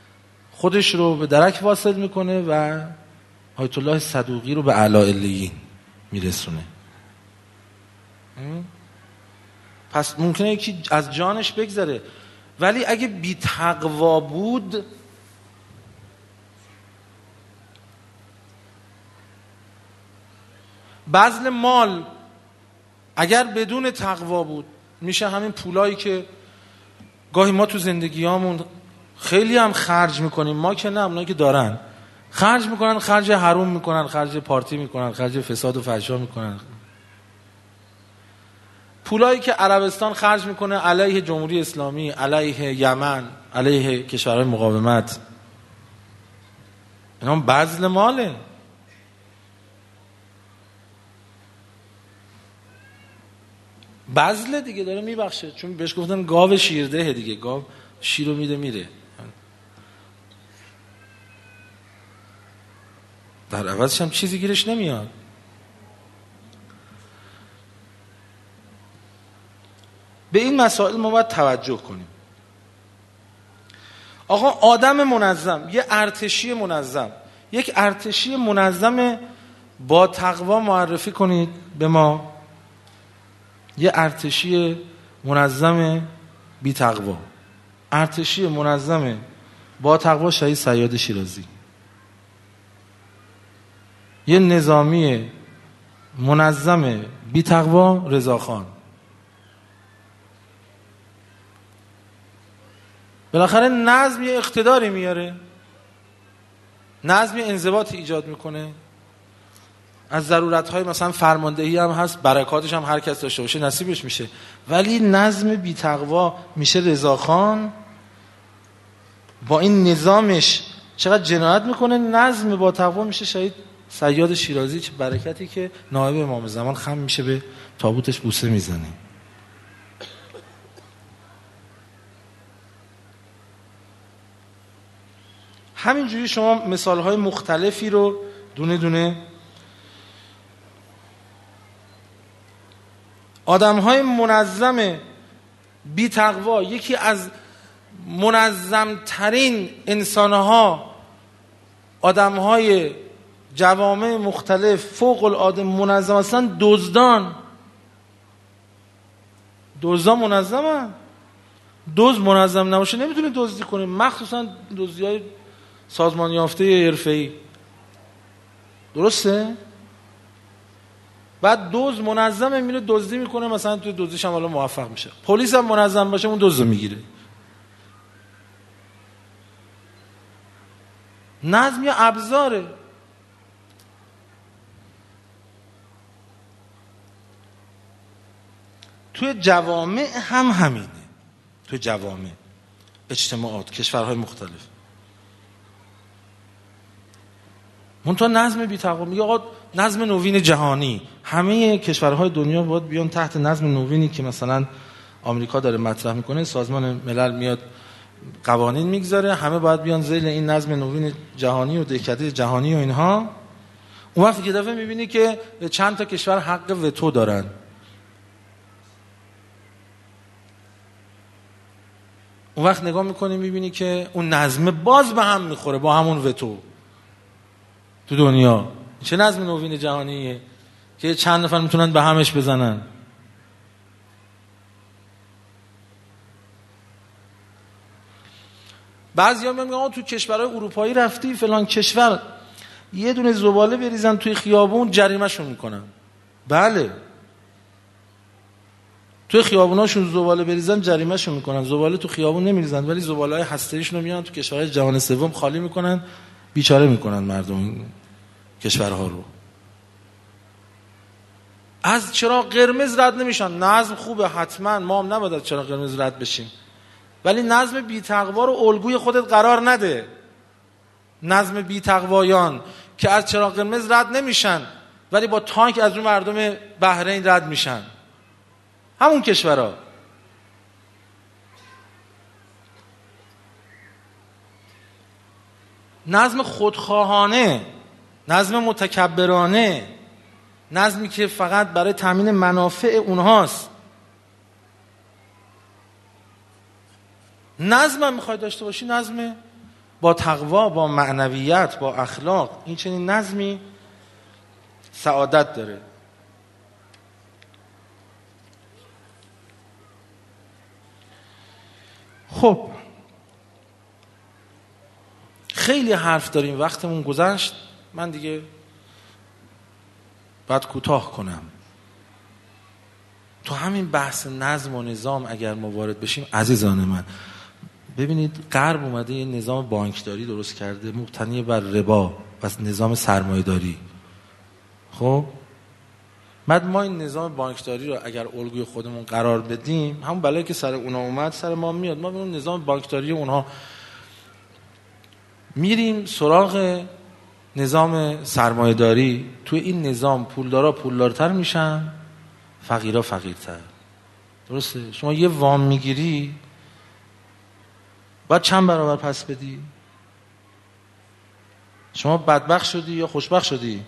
خودش رو به درک واصل میکنه و آیت الله صدوقی رو به اعلی علیین. میرسونه. پس ممکنه یکی از جانش بگذره، ولی اگه بی تقوا بود بذل مال اگر بدون تقوا بود میشه همین پولایی که گاهی ما تو زندگیامون خیلی هم خرج میکنیم، ما که نه، اونایی که دارن خرج میکنن، خرج حروم میکنن، خرج پارتی میکنن، خرج فساد و فحشا میکنن. پولایی که عربستان خرج میکنه علیه جمهوری اسلامی، علیه یمن، علیه کشورهای مقاومت، اینا بذل ماله. بذل دیگه، داره میبخشه، چون بهش گفتن گاو شیرده دیگه، گاو شیر رو میده میره، در عوضش هم چیزی گیرش نمیاد. به این مسائل ما باید توجه کنیم. آقا آدم منظم، یه ارتشی منظم، یک ارتشی منظم با تقوا معرفی کنید به ما. یه ارتشی منظم بی تقوا، ارتشی منظم با تقوا شهید صیاد شیرازی، یه نظامی منظم بی تقوا رضاخان. بالاخره نظم یه اقتداری میاره، نظم یه انضباطی ایجاد میکنه. از ضرورت‌های مثلا فرماندهی هم هست، برکاتش هم هر کس داشته باشه نصیبش میشه، ولی نظم بی تقوا میشه رضاخان. با این نظامش چقدر جنایت میکنه. نظم با تقوا میشه شهید صیاد شیرازی. چه برکتی که نایب امام زمان خم میشه به تابوتش بوسه میزنه. همینجوری شما مثالهای مختلفی رو دونه دونه. آدمهای منظم بی تقوا، یکی از منظمترین انسانها، آدمهای جوامع مختلف فوق العاده منظم هستن، دزدان. دزدان منظمن. دزد منظم نباشه نمیتونه دزدی کنه، مخصوصا دزدی‌های سازمان یافته حرفه‌ای. درسته؟ بعد دزد منظمه میره دزدی میکنه، مثلا توی دزدیش هم حالا موفق میشه. پلیس هم منظم باشه اون دزدو میگیره. نظم یا ابزاره. توی جوامع هم همینه. توی جوامع، اجتماعات، کشورهای مختلف. منتها نظم بی تقوا میگه آقا نظم نوین جهانی، همه کشورهای دنیا باید بیان تحت نظم نوینی که مثلا آمریکا داره مطرح میکنه، سازمان ملل میاد قوانین میگذاره، همه باید بیان ذیل این نظم نوین جهانی و دهکده جهانی و اینها. اون وقت یه دفعه میبینی که چند تا کشور حق وتو دارن. اون وقت نگاه میکنی میبینی که اون نظم باز به هم میخوره با همون وتو. تو دنیا چه نظم نوین جهانیه که چند نفر میتونن به همش بزنن؟ بعضیا میگن آقا تو کشورهای اروپایی رفتی فلان کشور یه دونه زباله بریزن توی خیابون جریمه‌شون میکنن. بله، توی خیابوناشون زباله بریزن جریمه‌شون میکنن. زباله تو خیابون نمیریزن ولی زباله‌های هسته‌ایشون رو میان تو کشورهای جهان سوم خالی میکنن، بیچاره میکنن مردم کشورها رو. از چراغ قرمز رد نمیشن. نظم خوبه حتما، ما هم نباید از چراغ قرمز رد بشیم، ولی نظم بی تقوا رو الگوی خودت قرار نده. نظم بی تقوایان که از چراغ قرمز رد نمیشن ولی با تانک از اون مردم بحرین رد میشن، همون کشورها. نظم خودخواهانه، نظم متکبرانه، نظمی که فقط برای تامین منافع اونهاست. نظم هم میخوای داشته باشی، نظم با تقوا، با معنویت، با اخلاق، این چنین نظمی سعادت داره. خب خیلی حرف داریم، وقتمون گذشت، من دیگه باید کوتاه کنم. تو همین بحث نظم و نظام اگر ما وارد بشیم عزیزان من، ببینید غرب اومده یه نظام بانکداری درست کرده مبتنی بر ربا و نظام سرمایه‌داری. خب بعد ما این نظام بانکداری رو اگر الگوی خودمون قرار بدیم، همون بلایی که سر اونا اومد سر ما میاد. ما ببینیم نظام بانکداری اونها میریم سراغ نظام سرمایه‌داری. توی این نظام پولدارا پولدارتر میشن، فقیرا فقیرتر. درسته؟ شما یه وام میگیری باید چند برابر پس بدی؟ شما بدبخت شدی یا خوشبخت شدی؟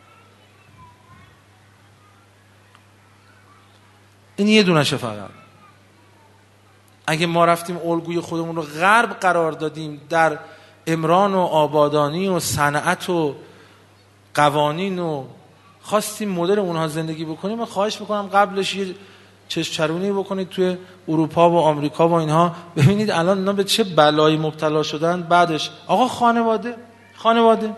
این یه دونشه فقط. اگه ما رفتیم الگوی خودمون رو غرب قرار دادیم، در عمران و آبادانی و صنعت و قوانین و خواستیم مدل اونها زندگی بکنیم، من خواهش میکنم قبلش یه چشم چرونی بکنید توی اروپا و آمریکا و اینها، ببینید الان اینا به چه بلایی مبتلا شدن. بعدش آقا خانواده خانواده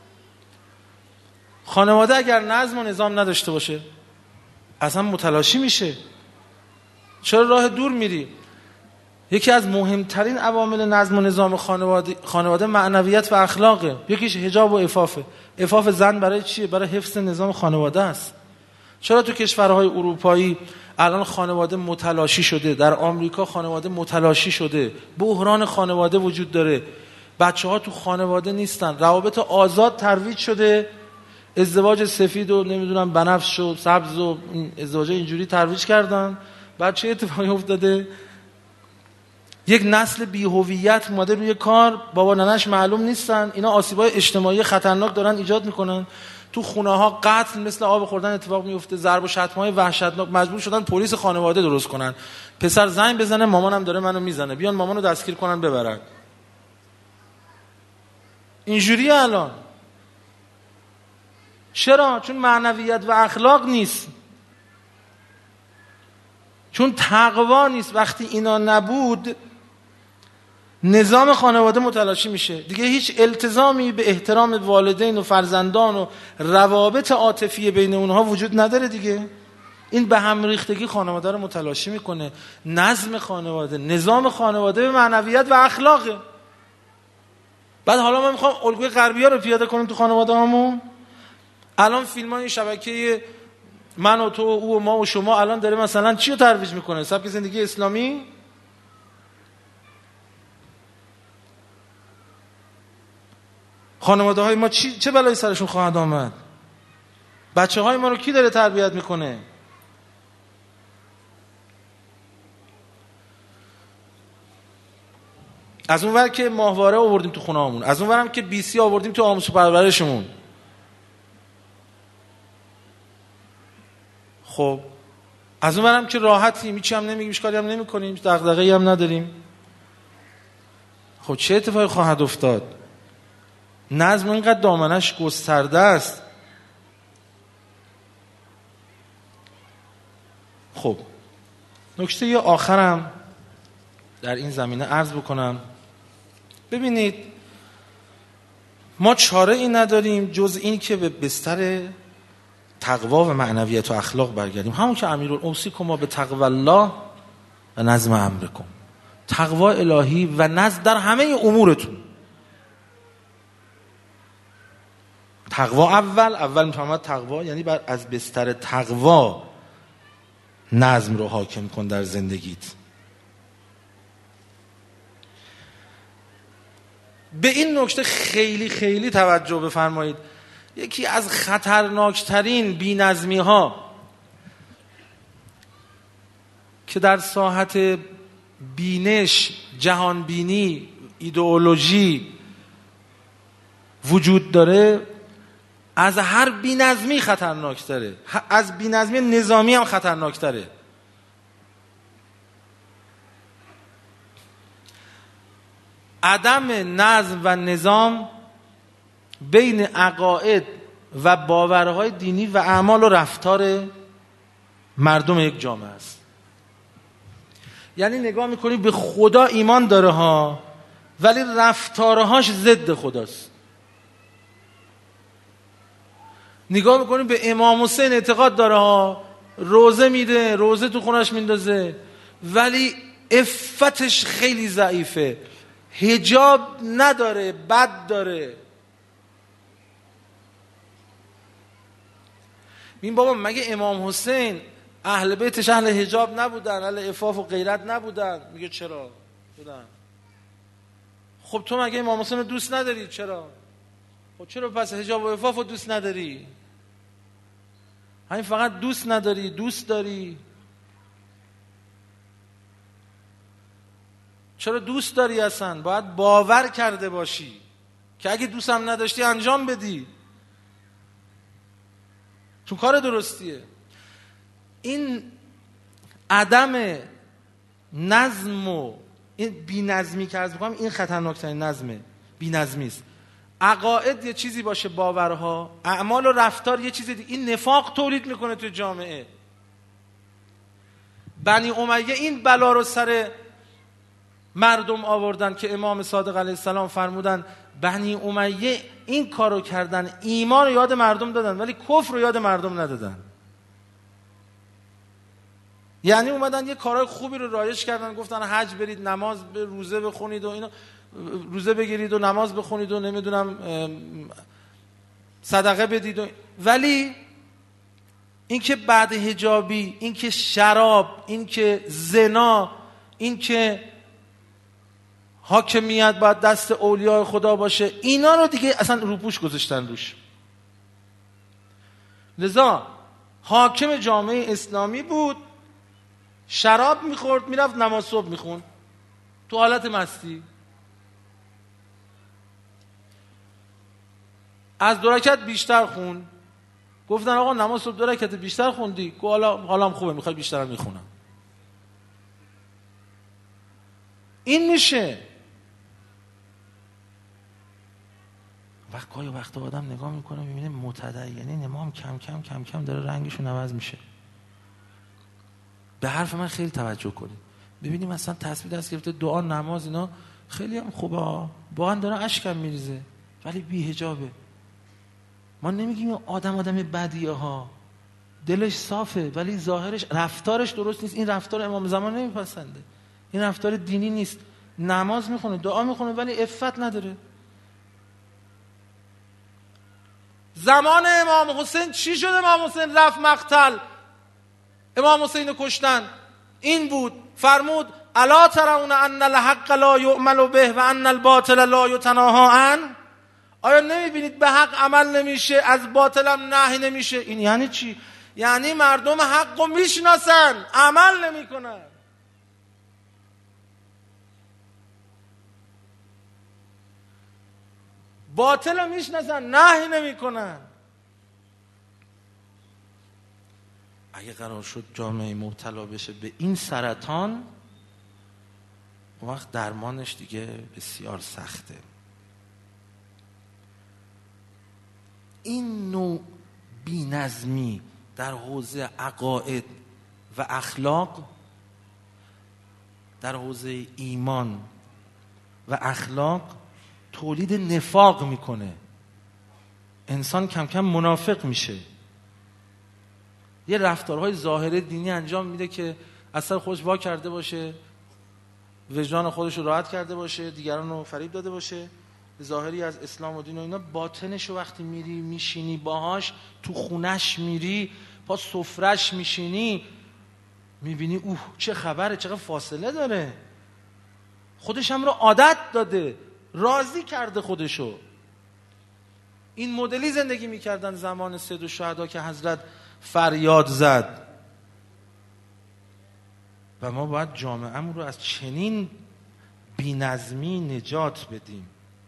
خانواده اگر نظم و نظام نداشته باشه اصلا متلاشی میشه. چرا راه دور میری؟ یکی از مهمترین عوامل نظم و نظام خانواده خانواده معنویت و اخلاقه. یکیش حجاب و عفافه. عفاف زن برای چیه؟ برای حفظ نظام خانواده است. چرا تو کشورهای اروپایی الان خانواده متلاشی شده؟ در آمریکا خانواده متلاشی شده، بحران خانواده وجود داره، بچه‌ها تو خانواده نیستن، روابط آزاد ترویج شده، ازدواج سفید و نمیدونم بنفش و سبز و ازدواج اینجوری ترویج کردن. بعد چه اتفاقی افتاده؟ یک نسل بی‌هویت اومده روی کار، بابا ننش معلوم نیستن. اینا آسیبای اجتماعی خطرناک دارن ایجاد میکنن. تو خونه ها قتل مثل آب خوردن اتفاق میفته، ضرب و شتم‌های وحشتناک. مجبور شدن پلیس خانواده درست کنن. پسر زنگ بزنه مامانم داره منو میزنه، بیان مامانو دستگیر کنن ببرن. اینجوریه الان. چرا؟ چون معنویت و اخلاق نیست، چون تقوا نیست. وقتی اینا نبود نظام خانواده متلاشی میشه دیگه. هیچ التزامی به احترام والدین و فرزندان و روابط عاطفی بین اونها وجود نداره دیگه. این به هم ریختگی خانواده رو متلاشی میکنه. نظم خانواده، نظام خانواده به معنویت و اخلاقه. بعد حالا ما میخوام الگوی غربی ها رو پیاده کنیم تو خانواده هامون. الان فیلم های شبکه من و تو و او و ما و شما الان داره مثلا چی رو ترویج میکنه؟ سبک زندگی اسلامی. خانواده های ما چی چه بلایی سرشون خواهد آمد؟ بچه های ما رو کی داره تربیت میکنه؟ از اون ور که ماهواره آوردیم تو خونه هامون، از اون ورم که بی سی آوردیم تو آموزش و پرورشمون. خب از اون ورم که راحتیم، هیچی هم نمیگیم، اشکالی هم نمیکنیم، دغدغه‌ای هم نداریم. خب چه اتفاقی خواهد افتاد؟ نظم اینقدر دامنش گسترده است. خب نکته آخرم در این زمینه عرض بکنم. ببینید ما چاره ای نداریم جز این که به بستر تقوا و معنویت و اخلاق برگردیم. همون که امیرالموصیکم ما به تقوا الله و نظم امرکم، تقوا الهی و نظم در همه امورتون. تقوا اول اول میفهمد تقوا یعنی بر از بستر تقوا نظم رو حاکم کن در زندگیت. به این نکته خیلی خیلی توجه بفرمایید. یکی از خطرناکترین بی‌نظمی ها که در ساحت بینش، جهان بینی، ایدئولوژی وجود داره، از هر بی‌نظمی خطرناکتره. از بی‌نظمی نظامی هم خطرناکتره. عدم نظم و نظام بین عقاید و باورهای دینی و اعمال و رفتار مردم یک جامعه است. یعنی نگاه میکنی به خدا ایمان داره ها، ولی رفتارهاش ضد خداست. نگاه میکنی به امام حسین اعتقاد داره ها، روزه میده، روزه تو خونش میندازه، ولی عفتش خیلی ضعیفه، حجاب نداره، بد داره. این بابا مگه امام حسین اهل بیتش اهل حجاب نبودن، اهل عفاف و غیرت نبودن؟ میگه چرا بودن. خب تو مگه امام حسین رو دوست نداری؟ چرا؟ خب چرا پس حجاب و عفاف رو دوست نداری؟ همین فقط دوست نداری، دوست داری. چرا دوست داری اصلا؟ باید باور کرده باشی که اگه دوستم نداشتی انجام بدی، چون کار درستیه. این عدم نظم و این بی نظمی که عرض می‌کنم، این خطرناکترین نظمه، بی نظمی است. عقاید یه چیزی باشه، باورها، اعمال و رفتار یه چیزی دیگه. این نفاق تولید میکنه تو جامعه. بنی امیه این بلا رو سر مردم آوردن که امام صادق علیه السلام فرمودن بنی امیه این کارو کردن، ایمان رو یاد مردم دادن ولی کفر رو یاد مردم ندادن. یعنی اومدن یه کارهای خوبی رو رایج کردن، گفتن حج برید، نماز به روزه بخونید و اینا، روزه بگیرید و نماز بخونید و نمیدونم صدقه بدید و... ولی این که بعد حجابی، این که شراب، این که زنا، این که حاکمیت باید دست اولیاء خدا باشه، اینا رو دیگه اصلا روپوش گذاشتن روش. لذا حاکم جامعه اسلامی بود، شراب میخورد، میرفت نماز صبح میخوند تو حالت مستی، از دو رکعت بیشتر خون. گفتن آقا نماز صبح دو رکعت بیشتر خوندی؟ گفت حالا حالم خوبه، میخوای بیشترم میخونم. این میشه. وقت گاهی وقتا آدم نگاه میکنه میبینه متدینین امام کم کم کم کم داره رنگشون عوض میشه. به حرف من خیلی توجه کنید. ببینیم مثلا تسبیح دست گرفته، دعا، نماز، اینا خیلی هم خوبه ها، با هم داره اشکم میریزه ولی بی حجابه. ما نمیگیم آدم آدم بدیه ها، دلش صافه ولی ظاهرش، رفتارش درست نیست. این رفتار امام زمان نمیپسنده، این رفتار دینی نیست. نماز میخونه، دعا میخونه ولی عفت نداره. زمان امام حسین چی شد؟ امام حسین رفت مقتل، امام حسین رو کشتن. این بود فرمود الا ترون ان الحق لا یعمل به و ان الباطل لا یتناهی عنه. آیا نمیبینید به حق عمل نمیشه، از باطل هم نهی نمیشه؟ این یعنی چی؟ یعنی مردم حق رو میشناسن، عمل نمیکنن. باطل رو میشناسن، نهی نمیکنن. اگه قرار شد جامعه مبتلا بشه به این سرطان، اون وقت درمانش دیگه بسیار سخته. این نوع بی‌نظمی در حوزه عقاید و اخلاق، در حوزه ایمان و اخلاق تولید نفاق میکنه. انسان کم کم منافق میشه، یه رفتارهای ظاهره دینی انجام میده که اثر خودش وا کرده باشه، وجدان خودش رو راحت کرده باشه، دیگران رو فریب داده باشه، ظاهری از اسلام و دین و اینا. باطنش رو وقتی میری میشینی باهاش، تو خونش میری، پا سفرش میشینی، میبینی اوه چه خبره، چقدر فاصله داره. خودش هم رو عادت داده، راضی کرده خودشو. این مدلی زندگی میکردن زمان سید الشهدا که حضرت فریاد زد. و ما باید جامعه‌مون رو از چنین بی‌نظمی نجات بدیم.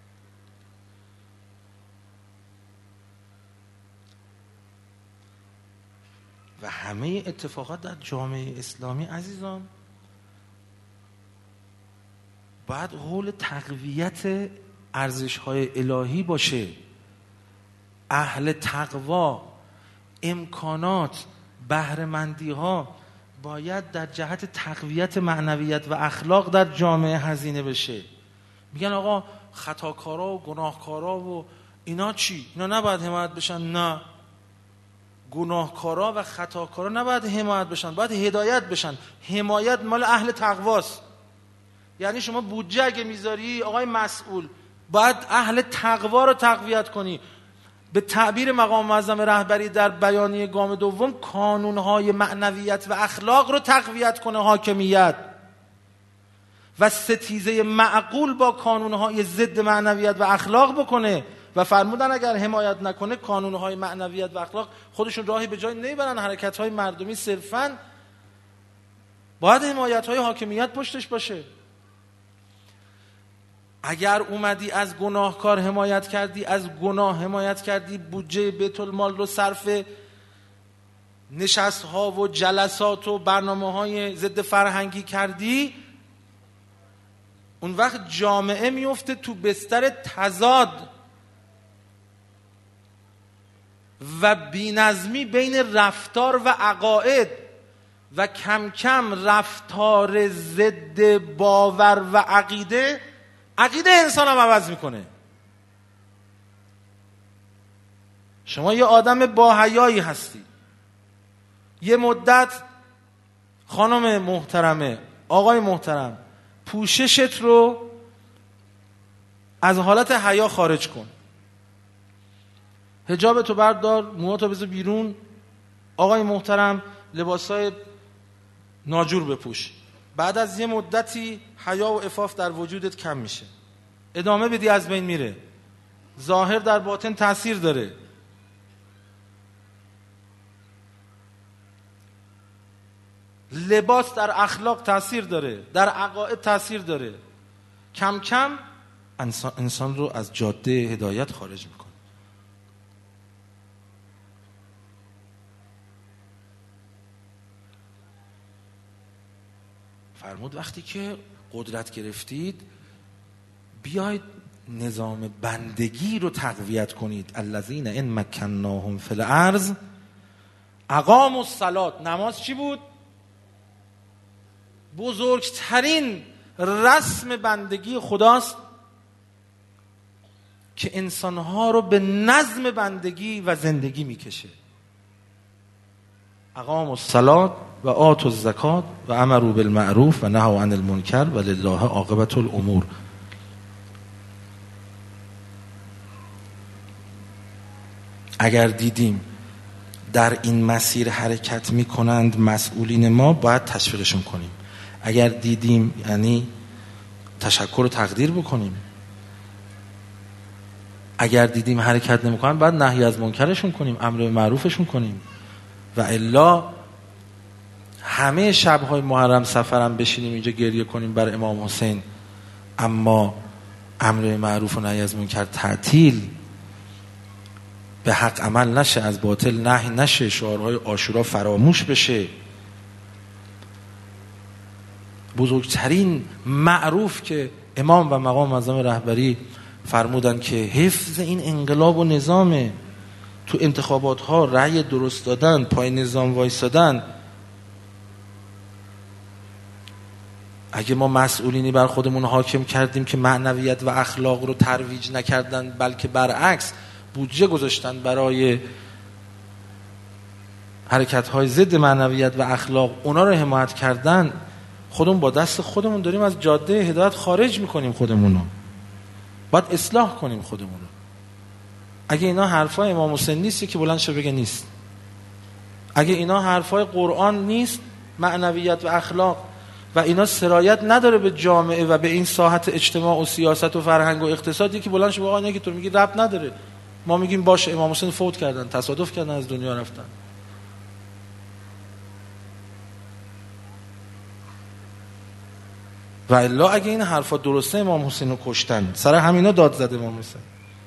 و همه اتفاقات در جامعه اسلامی عزیزان باید حول تقویت ارزش‌های الهی باشه. اهل تقوا، امکانات، بهره‌مندی‌ها باید در جهت تقویت معنویت و اخلاق در جامعه هزینه بشه. میگن آقا خطاکارا و گناهکارا و اینا چی؟ اینا نباید حمایت بشن؟ نه، گناهکارا و خطاکارا نباید حمایت بشن، باید هدایت بشن. حمایت مال اهل تقواست. یعنی شما بودجه اگه میذاری آقای مسئول، باید اهل تقوا رو تقویت کنی. به تعبیر مقام معظم رهبری در بیانیه گام دوم، کانونهای معنویت و اخلاق رو تقویت کنه حاکمیت و ستیزه معقول با کانونهای ضد معنویت و اخلاق بکنه. و فرمودن اگر حمایت نکنه کانونهای معنویت و اخلاق خودشون راهی به جای نمیبرن، حرکت‌های مردمی صرفاً باید حمایت‌های حاکمیت پشتش باشه. اگر اومدی از گناهکار حمایت کردی، از گناه حمایت کردی، بودجه بیت المال رو صرف نشست‌ها و جلسات و برنامه‌های ضد فرهنگی کردی، اون وقت جامعه میفته تو بستر تضاد و بی‌نظمی بین رفتار و عقاید و کم کم رفتار ضد باور و عقیده عقیده انسان هم عوض میکنه. شما یه آدم با حیایی هستی، یه مدت خانم محترمه، آقای محترم، پوششت رو از حالت حیا خارج کن، حجابتو بردار، موهاتو بذار بیرون، آقای محترم لباسای ناجور بپوش. بعد از یه مدتی حیا و عفاف در وجودت کم میشه، ادامه بدی از بین میره. ظاهر در باطن تأثیر داره. لباس در اخلاق تأثیر داره، در عقاید تأثیر داره. کم کم انسان, انسان رو از جاده هدایت خارج میکنه. فرمود وقتی که قدرت گرفتید بیاید نظام بندگی رو تقویت کنید. الذین ان مکناهم فی الارض اقاموا الصلاة. نماز چی بود؟ بزرگترین رسم بندگی خداست که انسانها رو به نظم بندگی و زندگی میکشه. اقاموا الصلاة و آتوا الزکات و امروا بالمعروف و نهوا عن المنکر و لله عاقبة الامور. اگر دیدیم در این مسیر حرکت میکنند مسئولین ما، باید تشویقشون کنیم. اگر دیدیم یعنی تشکر و تقدیر بکنیم. اگر دیدیم حرکت نمیکنند باید نهی از منکرشون کنیم، امر به معروفشون کنیم. و الا همه شب‌های محرم سفرم بشینیم اینجا گریه کنیم بر امام حسین، اما امر به معروف و نهی از منکر تعطیل، به حق عمل نشه، از باطل نهی نشه، شعارهای عاشورا فراموش بشه. بزرگترین معروف که امام و مقام معظم رهبری فرمودن که حفظ این انقلاب و نظامه، تو انتخابات ها رأی درست دادن، پای نظام وایسادن. اگه ما مسئولینی بر خودمون حاکم کردیم که معنویت و اخلاق رو ترویج نکردن، بلکه برعکس بودجه گذاشتن برای حرکت های ضد معنویت و اخلاق، اونا رو حمایت کردن، خودمون با دست خودمون داریم از جاده هدایت خارج میکنیم خودمون رو. باید اصلاح کنیم خودمون رو. اگه اینا حرفای امام حسین نیست که بلند شه بگه نیست. اگه اینا حرفای قرآن نیست، معنویت و اخلاق، و اینا سرایت نداره به جامعه و به این ساحت اجتماع و سیاست و فرهنگ و اقتصادی که بلند شه آقا اینا که تو میگی ربط نداره، ما میگیم باشه امام حسین فوت کردن، تصادف کردن، از دنیا رفتن. و الا اگه این حرفا درسته امام حسین رو کشتن، سر همینا داد زده امام حسین.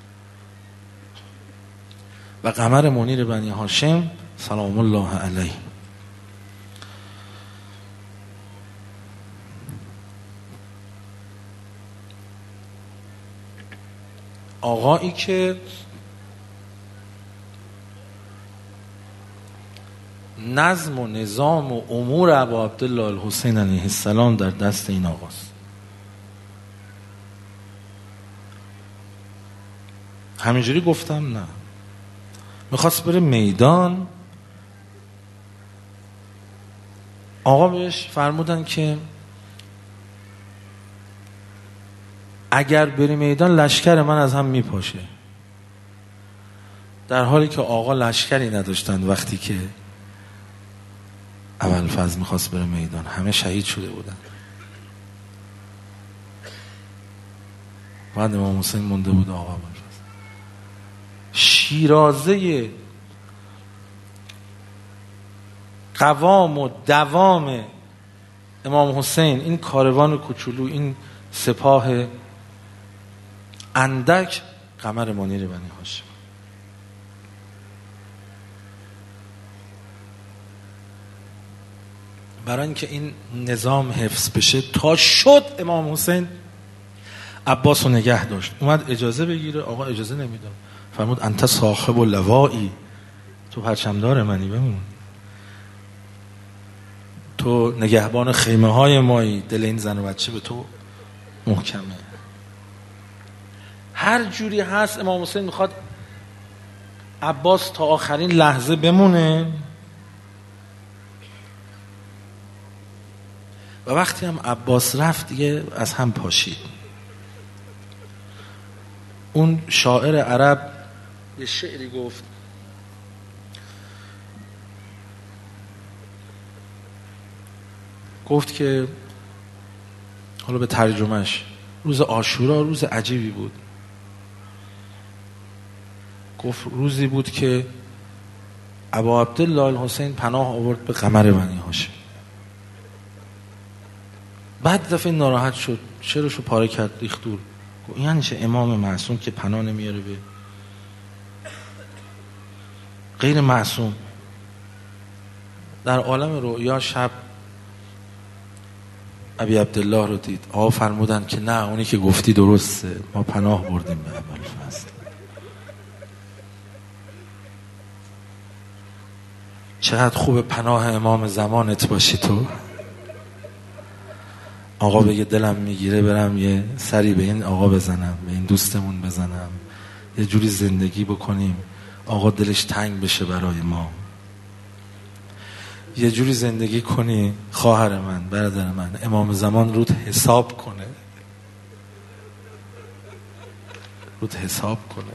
و قمر منیر بنی هاشم سلام الله علیه آقایی که نظم و نظام و امور ابا عبدالله الحسین علیه السلام در دست این آقاست. همینجوری گفتم نه، میخواست بره میدان. آقا بهش فرمودن که اگر بری میدان لشکر من از هم میپاشه، در حالی که آقا لشکری نداشتن. وقتی که ابوالفضل میخواست بره میدان همه شهید شده بودن، بعد امام حسین مونده بود. آقا ابوالفضل شیرازه قوام و دوام امام حسین، این کاروان کوچولو، این سپاه اندک، قمر منیر بنی هاشم. برای اینکه این نظام حفظ بشه تا شد امام حسین عباس رو نگه داشت. اومد اجازه بگیره، آقا اجازه نمیدم. فرمود انت صاحب اللوایی، تو پرچمدار منی، بمون، تو نگهبان خیمه های مایی، دل این زن و بچه به تو محکمه. هر جوری هست امام حسین میخواد عباس تا آخرین لحظه بمونه. و وقتی هم عباس رفت دیگه از هم پاشید. اون شاعر عرب یه شعری گفت، گفت که حالا به ترجمهش، روز عاشورا روز عجیبی بود. گفت روزی بود که ابا عبدالله الحسین پناه آورد به قمر بنی هاشم. بعد دفعه ناراحت شد، شعرشو پاره کرد، ریخت دور. گفت یعنی چه امام معصوم که پناه نمیاره به غیر معصوم؟ در عالم رؤیا شب ابی عبدالله رو دید. آقا فرمودن که نه، اونی که گفتی درسته، ما پناه بردیم به ابوالفضل. چقدر خوب پناه امام زمانت باشی تو. آقا بگه دلم میگیره برم یه سری به این آقا بزنم، به این دوستمون بزنم، یه جوری زندگی بکنیم آقا دلش تنگ بشه برای ما، یه جوری زندگی کنی خواهر من، برادر من، امام زمان رود حساب کنه، رود حساب کنه،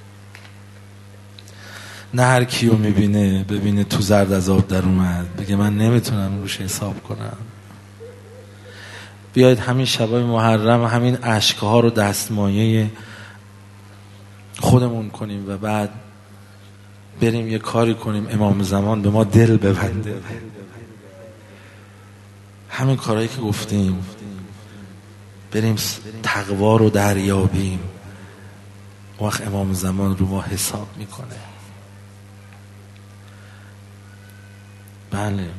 نه هر کیو میبینه ببینه تو زرد از آب در اومد بگه من نمیتونم روش حساب کنم. بیاید همین شبای محرم همین اشکها رو دستمایه خودمون کنیم و بعد بریم یه کاری کنیم امام زمان به ما دل ببنده. همین کارهایی که گفتیم، بریم تقوا رو دریابیم، وقت امام زمان رو ما حساب میکنه. بله،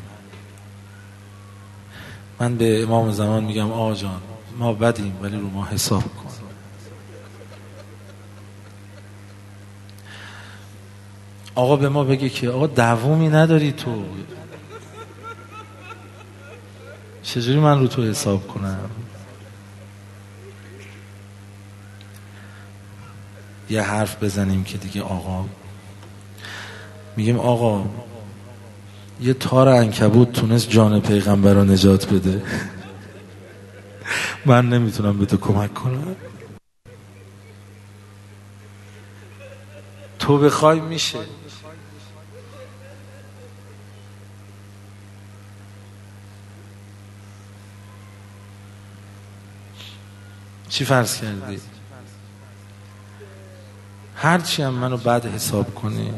من به امام زمان میگم آقا جان ما بدیم ولی رو ما حساب کن. آقا به ما بگه که آقا دعوامی نداری تو، چجوری من رو تو حساب کنم؟ یه حرف بزنیم که دیگه آقا میگیم آقا یه تار عنکبوت تونست جان پیغمبر رو نجات بده، من نمیتونم به تو کمک کنم؟ تو بخوای میشه. چی فرض کردی؟ هرچی هم منو بعد حساب کنی،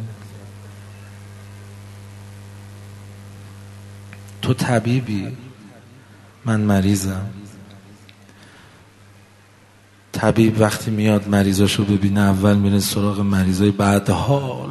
تو طبیبی، من مریضم. طبیب وقتی میاد مریضاشو ببینه اول میره سراغ مریضای بعد حال.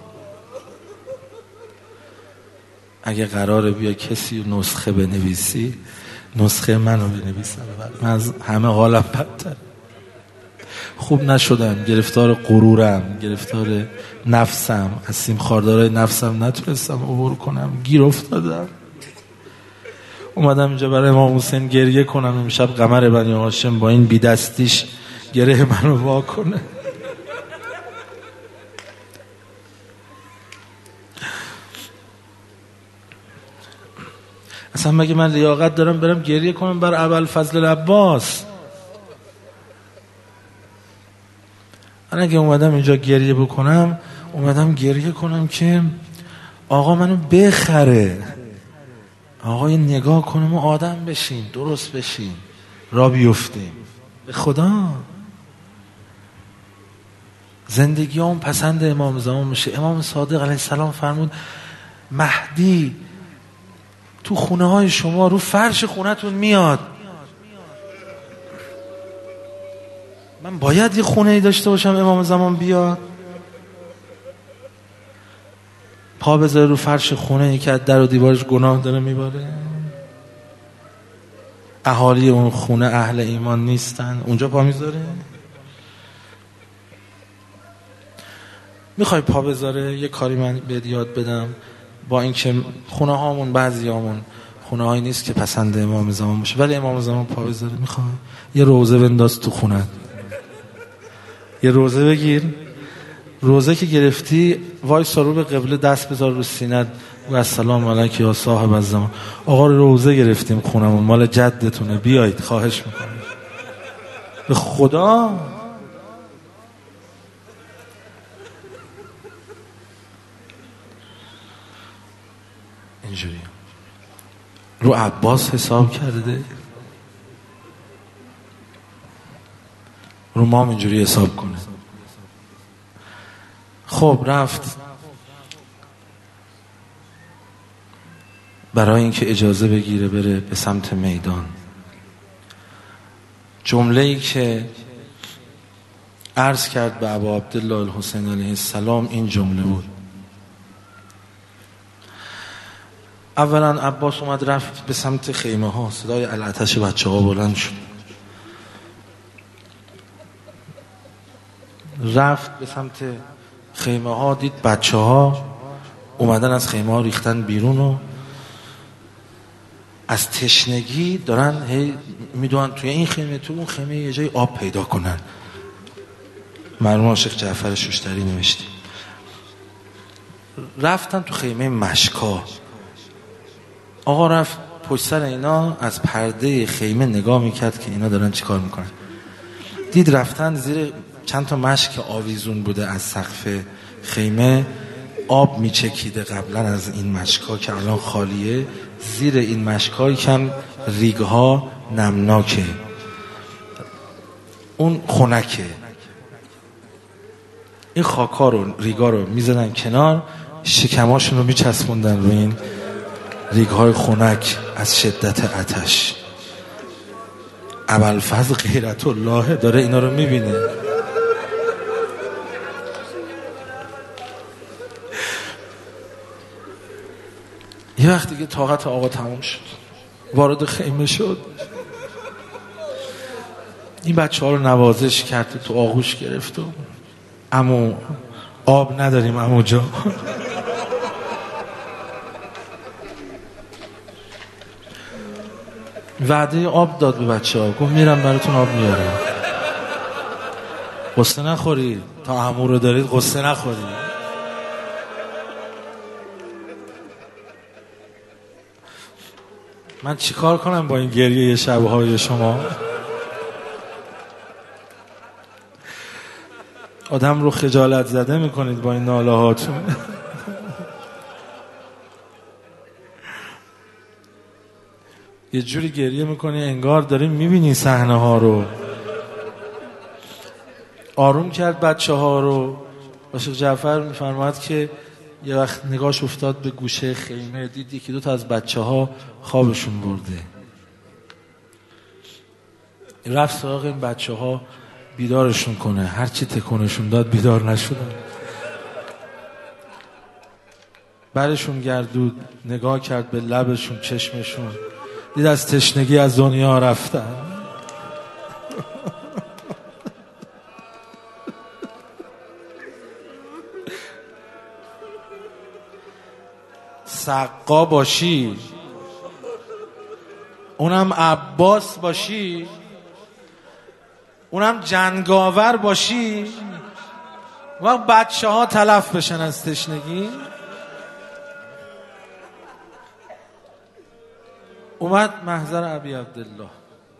اگه قراره بیا کسی نسخه بنویسی، نسخه منو بنویسم، من از همه حالم بدتر. خوب نشدم، گرفتار غرورم، گرفتار نفسم، از سیم خاردارای نفسم نتونستم عبور کنم، گیر افتادم. اومدم اینجا برای امام حسین گریه کنم امشب قمر بنی هاشم با این بی دستیش گره منو وا کنه. اصلا مگه من لیاقت دارم برم گریه کنم بر ابوالفضل العباس؟ من اگه اومدم اینجا گریه بکنم اومدم گریه کنم که آقا منو بخره، آقا یه نگاه کنم و آدم بشین، درست بشین، را بیفتیم. به خدا زندگی هم پسند امام زمان میشه. امام صادق علیه السلام فرمود مهدی تو خونه های شما رو فرش خونتون میاد. من باید یه خونه ای داشته باشم امام زمان بیاد؟ پا بذاره رو فرش خونه ای که از در و دیوارش گناه داره میباره؟ اهالی اون خونه اهل ایمان نیستن اونجا پا میذاره؟ میخوای پا بذاره؟ یه کاری من بهت یاد بدم. با اینکه خونه هامون بعضی هامون خونه هایی نیست که پسند امام زمان باشه، ولی امام زمان پا بذاره. میخوای یه روزه بنداز تو خونت، یه روزه بگیر، روزه که گرفتی وایسا رو به قبله، دست بذار رو سینت و السلام علیک یا صاحب الزمان. آقا روزه گرفتیم خونمون، مال جدتونه، بیایید خواهش میکنم. به خدا اینجوری رو عباس حساب کرده، رو ما هم اینجوری حساب کنه. خب رفت برای اینکه اجازه بگیره بره به سمت میدان. جمله‌ای که عرض کرد به ابا عبدالله الحسین علیه السلام این جمله بود. اولا عباس اومد رفت به سمت خیمه ها، صدای العطش بچه ها بلند شد، رفت به سمت خیمه ها، دید بچه ها اومدن از خیمه ها ریختن بیرون و از تشنگی دارن هی میدونن توی این خیمه تو اون خیمه یه جای آب پیدا کنن. مرحوم شیخ جعفر شوشتری نوشتی رفتن تو خیمه مشکا. آقا رفت پشت سر اینا از پرده خیمه نگاه میکرد که اینا دارن چی کار میکنن. دید رفتن زیر چند تا مشک آویزون بوده از سقف خیمه، آب میچکیده قبلا از این مشکا که الان خالیه. زیر این مشکا یکم ریگها نمناکه، اون خنکه. این خاکا رو ریگا رو میزدن کنار، شکماشون رو میچسبوندن رو این ریگهای خنک از شدت آتش. ابوالفضل غیرت الله داره اینا رو میبینه. یه وقت دیگه طاقت آقا تموم شد، وارد خیمه شد. این بچه ها رو نوازش کرد، تو آغوش گرفت و عمو آب نداریم عمو جا. وعده آب داد به بچه ها، گفت میرم براتون آب میارم، قصه نخورید تا عمو رو دارید، قصه نخورید. من چیکار کنم با این گریه شبهای شما؟ آدم رو خجالت زده میکنید با این ناله هاتون. یه جوری گریه میکنی انگار داری میبینی صحنه ها رو. آروم کرد بچه ها رو. شیخ جعفر میفرماد که یه وقت نگاهش افتاد به گوشه خیمه، دید یکی دو تا از بچه ها خوابشون برده. رفت سراغ این بچه ها بیدارشون کنه، هرچی تکونشون داد بیدار نشدن. برشون گردود، نگاه کرد به لبشون، چشمشون، دید از تشنگی از دنیا رفتن. سقا باشی، اونم عباس باشی، اونم جنگاور باشی و بچه ها تلف بشن از تشنگی. اومد محضر ابی عبدالله،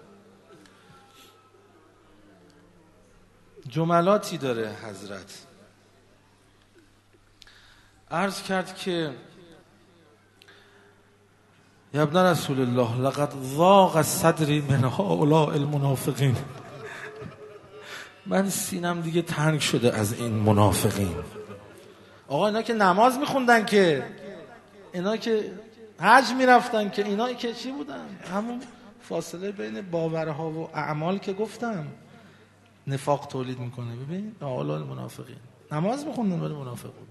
جملاتی داره حضرت، عرض کرد که یا ابن رسول الله لقد ضاق صدری من هؤلاء المنافقین، من سینم دیگه تنگ شده از این منافقین. آقا اینا که نماز میخوندن، که اینا که حج میرفتن، که اینا که چی بودن؟ همون فاصله بین باورها و اعمال که گفتم نفاق تولید میکنه. ببین هؤلاء المنافقین نماز میخوندن ولی منافق بود.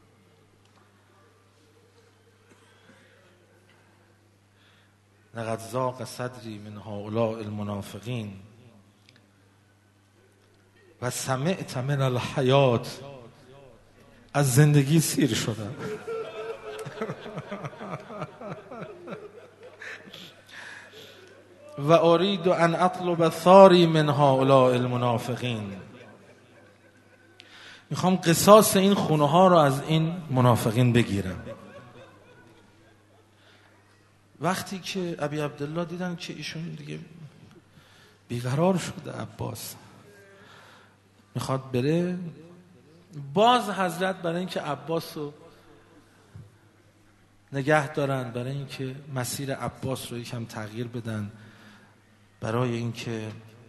لقد ضاق صدری من هؤلاء المنافقین و سمعت من الحیات، از زندگی سیر شدم. و اريد ان اطلب ثاری من هؤلاء المنافقین، میخوام قصاص این خونه ها رو از این منافقین بگیرم. وقتی که ابی عبدالله دیدن که ایشون دیگه بیقرار شده، عباس میخواد بره، باز حضرت برای اینکه عباس رو نگه دارن، برای اینکه مسیر عباس رو یکم تغییر بدن، برای اینکه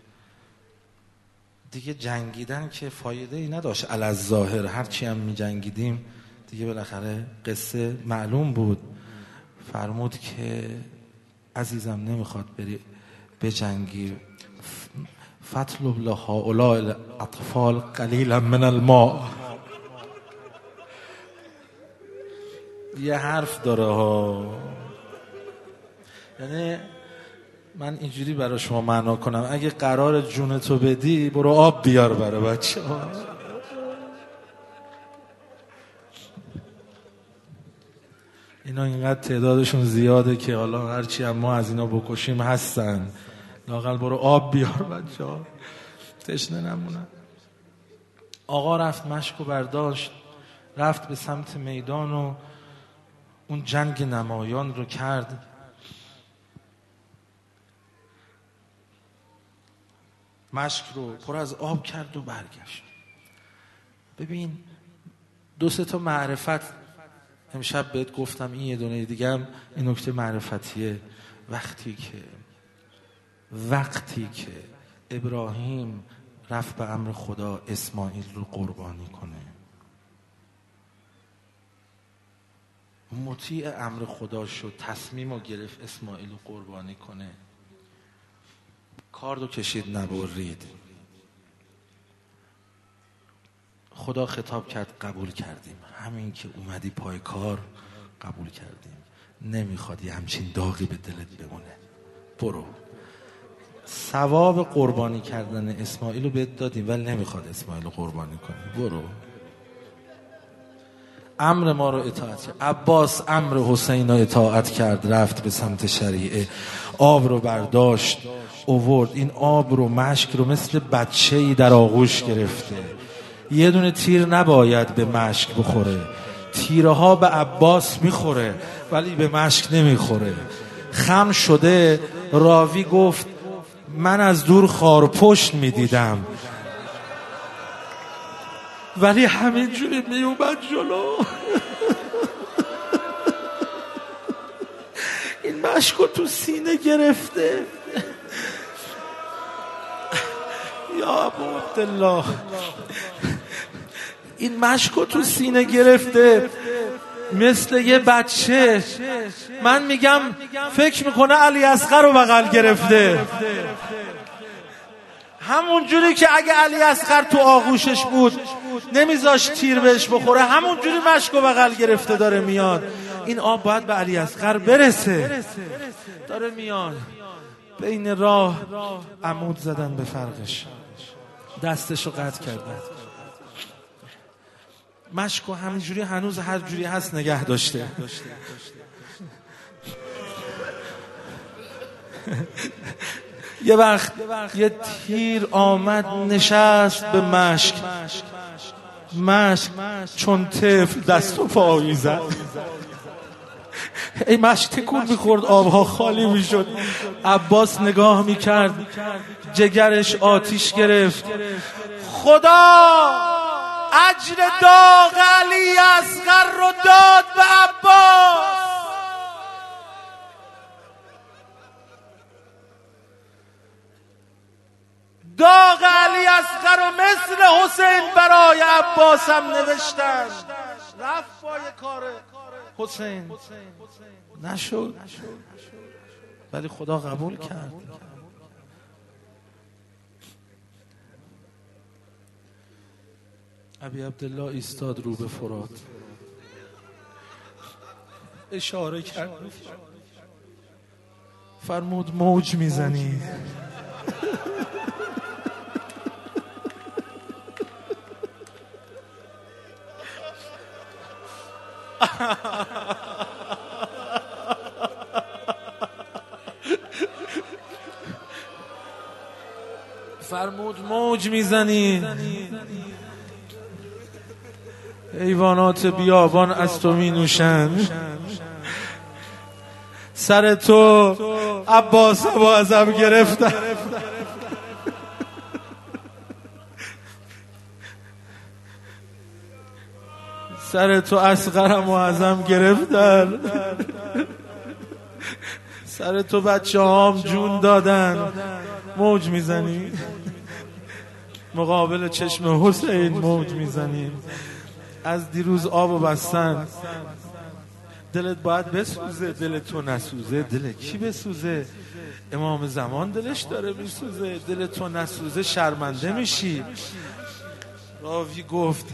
دیگه جنگیدن که فایده ای نداشت علی الظاهر، هرچی هم می جنگیدیم دیگه بالاخره قصه معلوم بود، فرمود که عزیزم نمیخواد بری بجنگی، فاطلب لهؤلاء الاطفال قلیلا من الماء. یه حرف داره ها، یعنی من اینجوری برای شما معنا کنم، اگه قرار جونتو بدی برو آب بیار برای بچه ها. اینا اینقدر تعدادشون زیاده که حالا هرچی هم ما از اینا بکشیم هستن، لااقل برو آب بیار بچه ها تشنه نمونن. آقا رفت مشک و برداشت، رفت به سمت میدان و اون جنگ نمایان رو کرد. مشک رو پر از آب کرد و برگشت. ببین دو سه تا معرفت امشب بهت گفتم، این یه دونه دیگه هم این نکته معرفتیه. وقتی که وقتی که ابراهیم رفت به امر خدا اسماعیل رو قربانی کنه، مطیع امر خدا شد، تصمیم رو گرفت اسماعیل رو قربانی کنه، کاردو کشید نبرید. خدا خطاب کرد قبول کردیم، همین که اومدی پای کار قبول کردیم، نمیخواد یه همچین داغی به دلت بمونه، برو. ثواب قربانی کردن اسماعیل رو بهت دادیم ولی نمیخواد اسماعیل رو قربانی کنی، برو. امر ما رو اطاعت کرد. عباس امر حسین رو اطاعت کرد، رفت به سمت شریعه، آب رو برداشت اوورد. این آب رو مشک رو مثل بچه‌ای در آغوش گرفته. یه دونه تیر نباید به مشک بخوره، تیرها به عباس میخوره ولی به مشک نمیخوره. خم شده، راوی گفت من از دور خارپشت میدیدم ولی همینجوری میومد جلو. این مشکو تو سینه گرفته. یا ابو عبدالله این مشکو تو سینه گرفته مثل یه بچه. من میگم فکر میکنه علی اصغر رو بغل گرفته، همون جوری که اگه علی اصغر تو آغوشش بود نمیذاش تیر بهش بخوره، همون جوری مشکو بغل گرفته داره میاد. این آب باید به علی اصغر برسه، داره میاد. بین راه عمود زدن به فرقش، دستشو قطع کردن. مشکو همینجوری هنوز هر جوری هست نگه داشته. یه وقت یه تیر آمد نشست به مشک، مشک چون طفل دست و پایی زد. ای مشک تکون میخورد، آبها خالی میشد. عباس نگاه میکرد، جگرش آتیش گرفت. خدا اجر داغ علی اصغر رو داد به عباس. داغ علی اصغر رو مثل حسین برای عباس هم نوشتن. رفت پای کار حسین، نشد، ولی خدا قبول کرد. ابی عبدالله ایستاد رو به فرات، اشاره کرد، فرمود موج میزنی. فرمود موج میزنی. حیوانات بیابان از تو می نوشن. سر تو عباس با ازم گرفتن. سر تو اصغرم و ازم گرفتن. سر تو بچه هام جون دادن. موج میزنی مقابل چشم حسین، موج میزنی. از دیروز آبو بستن، دلت باید بسوزه، دل تو نسوزه. دل کی بسوزه؟ امام زمان دلش داره میسوزه. دل تو نسوزه شرمنده میشی. راوی گفت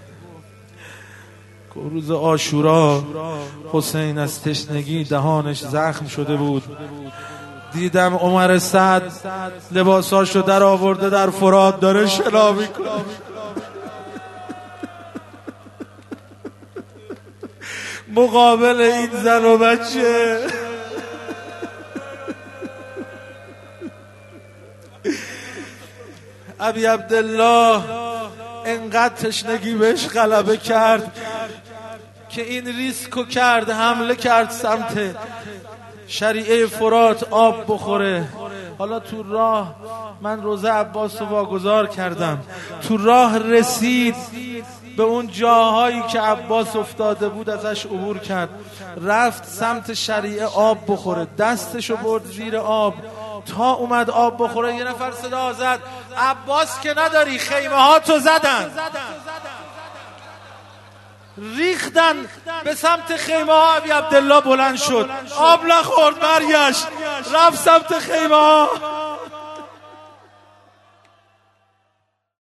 که روز عاشورا حسین از تشنگی دهانش زخم شده بود. دیدم عمر سعد لباساشو در آورده در فرات داره شنا میکنه. مقابل این زن و بچه. ابی عبدالله انقدر تشنگی بهش غلبه کرد که این ریسکو کرد، حمله کرد سمت شریعه فرات آب بخوره. حالا تو راه من روزه عباس رو واگذار کردم، تو راه رسید به اون جاهایی که عباس افتاده بود، ازش عبور کرد، رفت سمت شریعه آب بخوره، دستشو برد زیر آب تا اومد آب بخوره. یه نفر صدا زد عباس که نداری، خیمه ها تو زدن. ریختن به سمت خیمه ها. ابی عبدالله بلند شد، آب نخورد، برگشت رفت سمت خیمه ها.